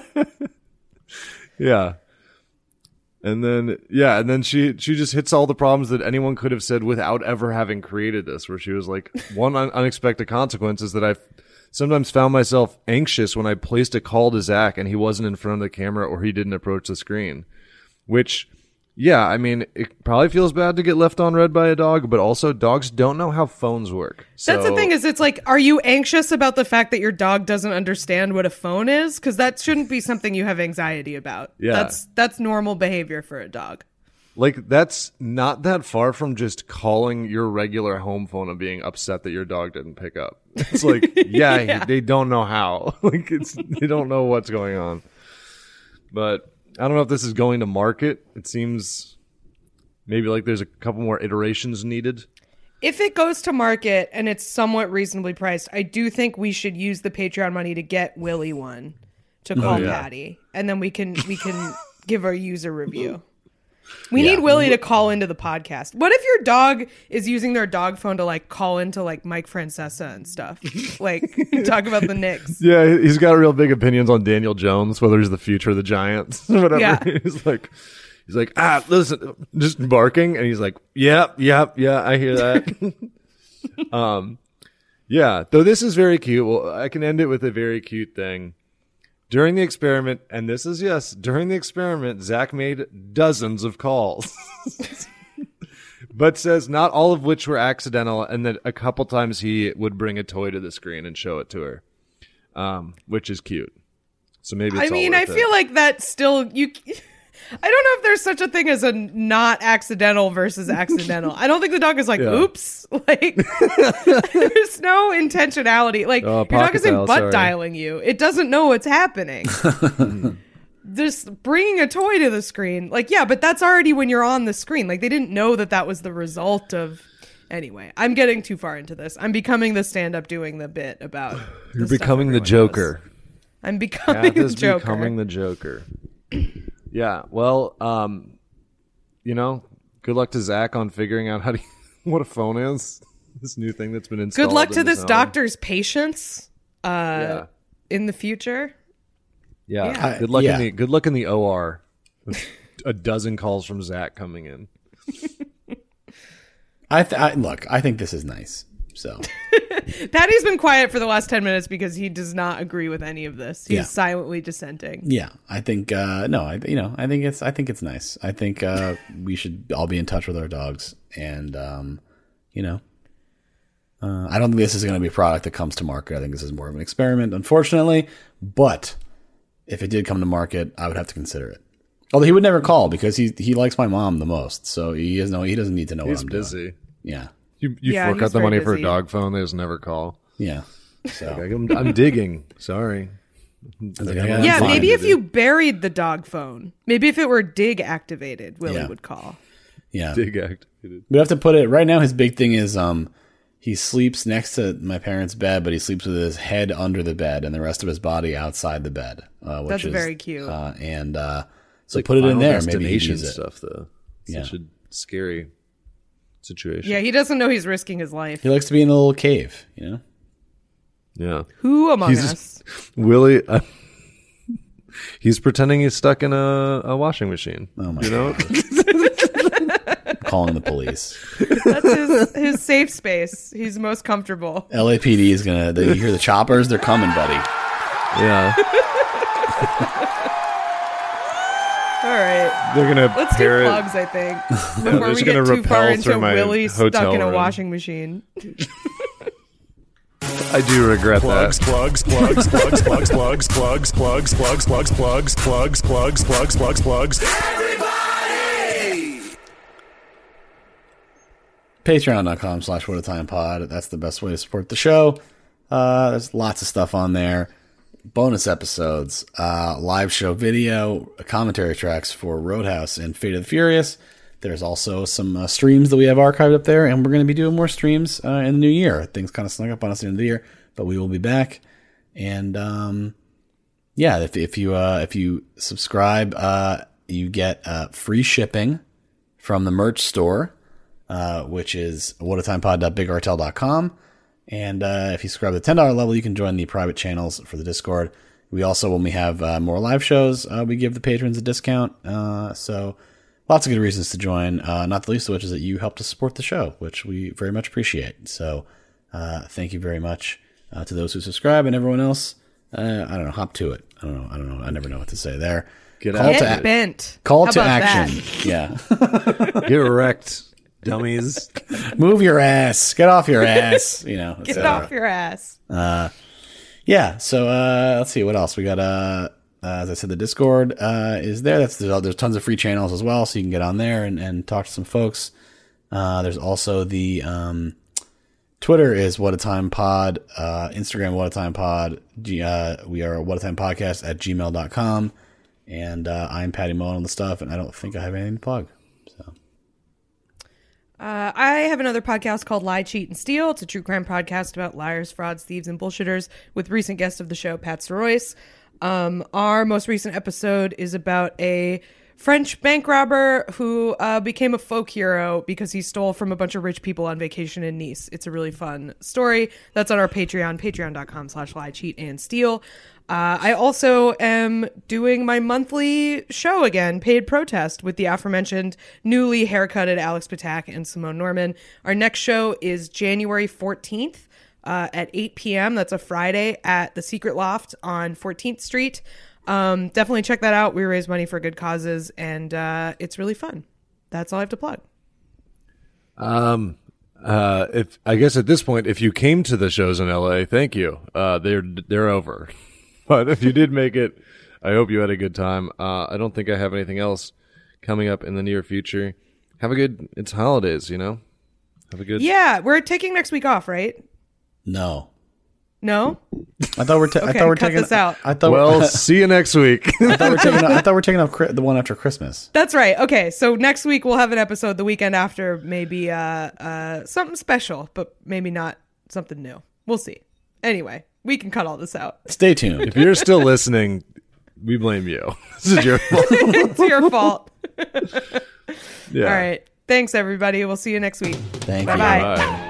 Yeah. And then she just hits all the problems that anyone could have said without ever having created this, where she was like, one unexpected consequence is that I've sometimes found myself anxious when I placed a call to Zach and he wasn't in front of the camera or he didn't approach the screen. Which, I mean, it probably feels bad to get left on red by a dog, but also dogs don't know how phones work. That's the thing, is it's like, are you anxious about the fact that your dog doesn't understand what a phone is? Because that shouldn't be something you have anxiety about. Yeah. That's normal behavior for a dog. Like, that's not that far from just calling your regular home phone and being upset that your dog didn't pick up. It's like, they don't know how. Like, they don't know what's going on. But I don't know if this is going to market. It seems maybe like there's a couple more iterations needed. If it goes to market and it's somewhat reasonably priced, I do think we should use the Patreon money to get Willie one to call Patty, and then we can give our user review. We need Willie to call into the podcast. What if your dog is using their dog phone to like call into like Mike Francesa and stuff? Like talk about the Knicks. Yeah, he's got real big opinions on Daniel Jones, whether he's the future of the Giants, whatever. Yeah. He's like, listen, just barking, and he's like, yeah, I hear that. Though this is very cute. Well, I can end it with a very cute thing. During the experiment, Zach made dozens of calls, but says not all of which were accidental, and that a couple times he would bring a toy to the screen and show it to her, which is cute. So maybe it's I feel like that's still I don't know if there's such a thing as a not accidental versus accidental. I don't think the dog is like, oops. Like, there's no intentionality. Like, your dog isn't butt dialing you. It doesn't know what's happening. Just bringing a toy to the screen. Like, but that's already when you're on the screen. Like, they didn't know that was the result of... Anyway, I'm getting too far into this. I'm becoming the stand-up doing the bit about... You're becoming the Joker. I'm becoming the Joker. Becoming the Joker. Yeah, well, good luck to Zach on figuring out what a phone is. This new thing that's been installed. Good luck to this doctor's patients in the future. Yeah. Good luck in the OR. With a dozen calls from Zach coming in. I think this is nice. So Patty's been quiet for the last 10 minutes because he does not agree with any of this. He's silently dissenting. Yeah, I think I think it's nice. I think we should all be in touch with our dogs, and I don't think this is going to be a product that comes to market. I think this is more of an experiment, unfortunately. But if it did come to market, I would have to consider it. Although he would never call because he likes my mom the most, so he doesn't need to know what I'm doing. He's busy. Yeah. You fork out the money for a dog phone. They just never call. Yeah. So I'm digging. Sorry. Maybe if you buried the dog phone, maybe if it were dig activated, Willie would call. Yeah. Dig activated. We have to put it right now. His big thing is he sleeps next to my parents' bed, but he sleeps with his head under the bed and the rest of his body outside the bed. Which is very cute. So put it in there. Maybe he use it. Stuff though. Such a scary situation. Yeah, he doesn't know he's risking his life. He likes to be in a little cave, Yeah. Who among He's- us? Willie, he's pretending he's stuck in a washing machine. Oh my you know? Calling the police. That's his safe space. He's most comfortable. LAPD is gonna. You hear the choppers? They're coming, buddy. Yeah. All right. They're gonna Let's do pair it. plugs, I think, before they're we just get gonna too far rappel into through my Willie stuck hotel in a room. washing machine. I do regret Plugs, that. plugs, plugs, plugs, plugs, plugs, plugs, plugs, plugs, plugs, plugs, plugs, plugs, plugs, plugs, plugs. Patreon.com/whatatimepod. That's the best way to support the show. There's lots of stuff on there. Bonus episodes, live show video, commentary tracks for Roadhouse and Fate of the Furious. There's also some streams that we have archived up there, and we're going to be doing more streams in the new year. Things kind of snuck up on us at the end of the year, but we will be back. And yeah, if you subscribe, you get free shipping from the merch store, which is whatatimepod.bigartel.com. And if you subscribe to the $10 level, you can join the private channels for the Discord. We also, when we have more live shows, we give the patrons a discount. So lots of good reasons to join, not the least of which is that you help to support the show, which we very much appreciate. So thank you very much to those who subscribe, and everyone else. I don't know, hop to it. I don't know. I never know what to say there. Get Call out to Get ac- bent. Call How to about action. that? Yeah. Get wrecked, dummies. Move your ass. Get off your ass. You know. Get etc. off your ass. Yeah. So let's see what else we got. As I said, the Discord is there. There's tons of free channels as well, so you can get on there and talk to some folks. There's also the Twitter is What a Time Pod, Instagram What a Time Pod. We are What a Time Podcast at gmail.com, and I'm Patty Mullen on the stuff, and I don't think I have anything to plug. So I have another podcast called Lie, Cheat, and Steal. It's a true crime podcast about liars, frauds, thieves, and bullshitters with recent guest of the show, Pat Soroyce. Our most recent episode is about a French bank robber who became a folk hero because he stole from a bunch of rich people on vacation in Nice. It's a really fun story. That's on our Patreon, patreon.com/lie, cheat, and steal. I also am doing my monthly show again, Paid Protest, with the aforementioned newly haircutted Alex Patak and Simone Norman. Our next show is January 14th at 8 p.m. That's a Friday at the Secret Loft on 14th Street. Definitely check that out. We raise money for good causes, and it's really fun. That's all I have to plug. If I guess at this point, if you came to the shows in LA, thank you. They're over. But if you did make it, I hope you had a good time. I don't think I have anything else coming up in the near future. It's holidays, you know? Have a good. Yeah, we're taking next week off, right? no, No? I thought we're Okay, cut cut this out. I thought Well, see you next week. I thought we're taking off the one after Christmas. That's right. Okay, so next week we'll have an episode. The weekend after, maybe something special, but maybe not something new. We'll see. Anyway, we can cut all this out. Stay tuned. If you're still listening, we blame you. This is your fault. It's your fault. Yeah. All right. Thanks, everybody. We'll see you next week. Thank you. Bye-bye. Bye.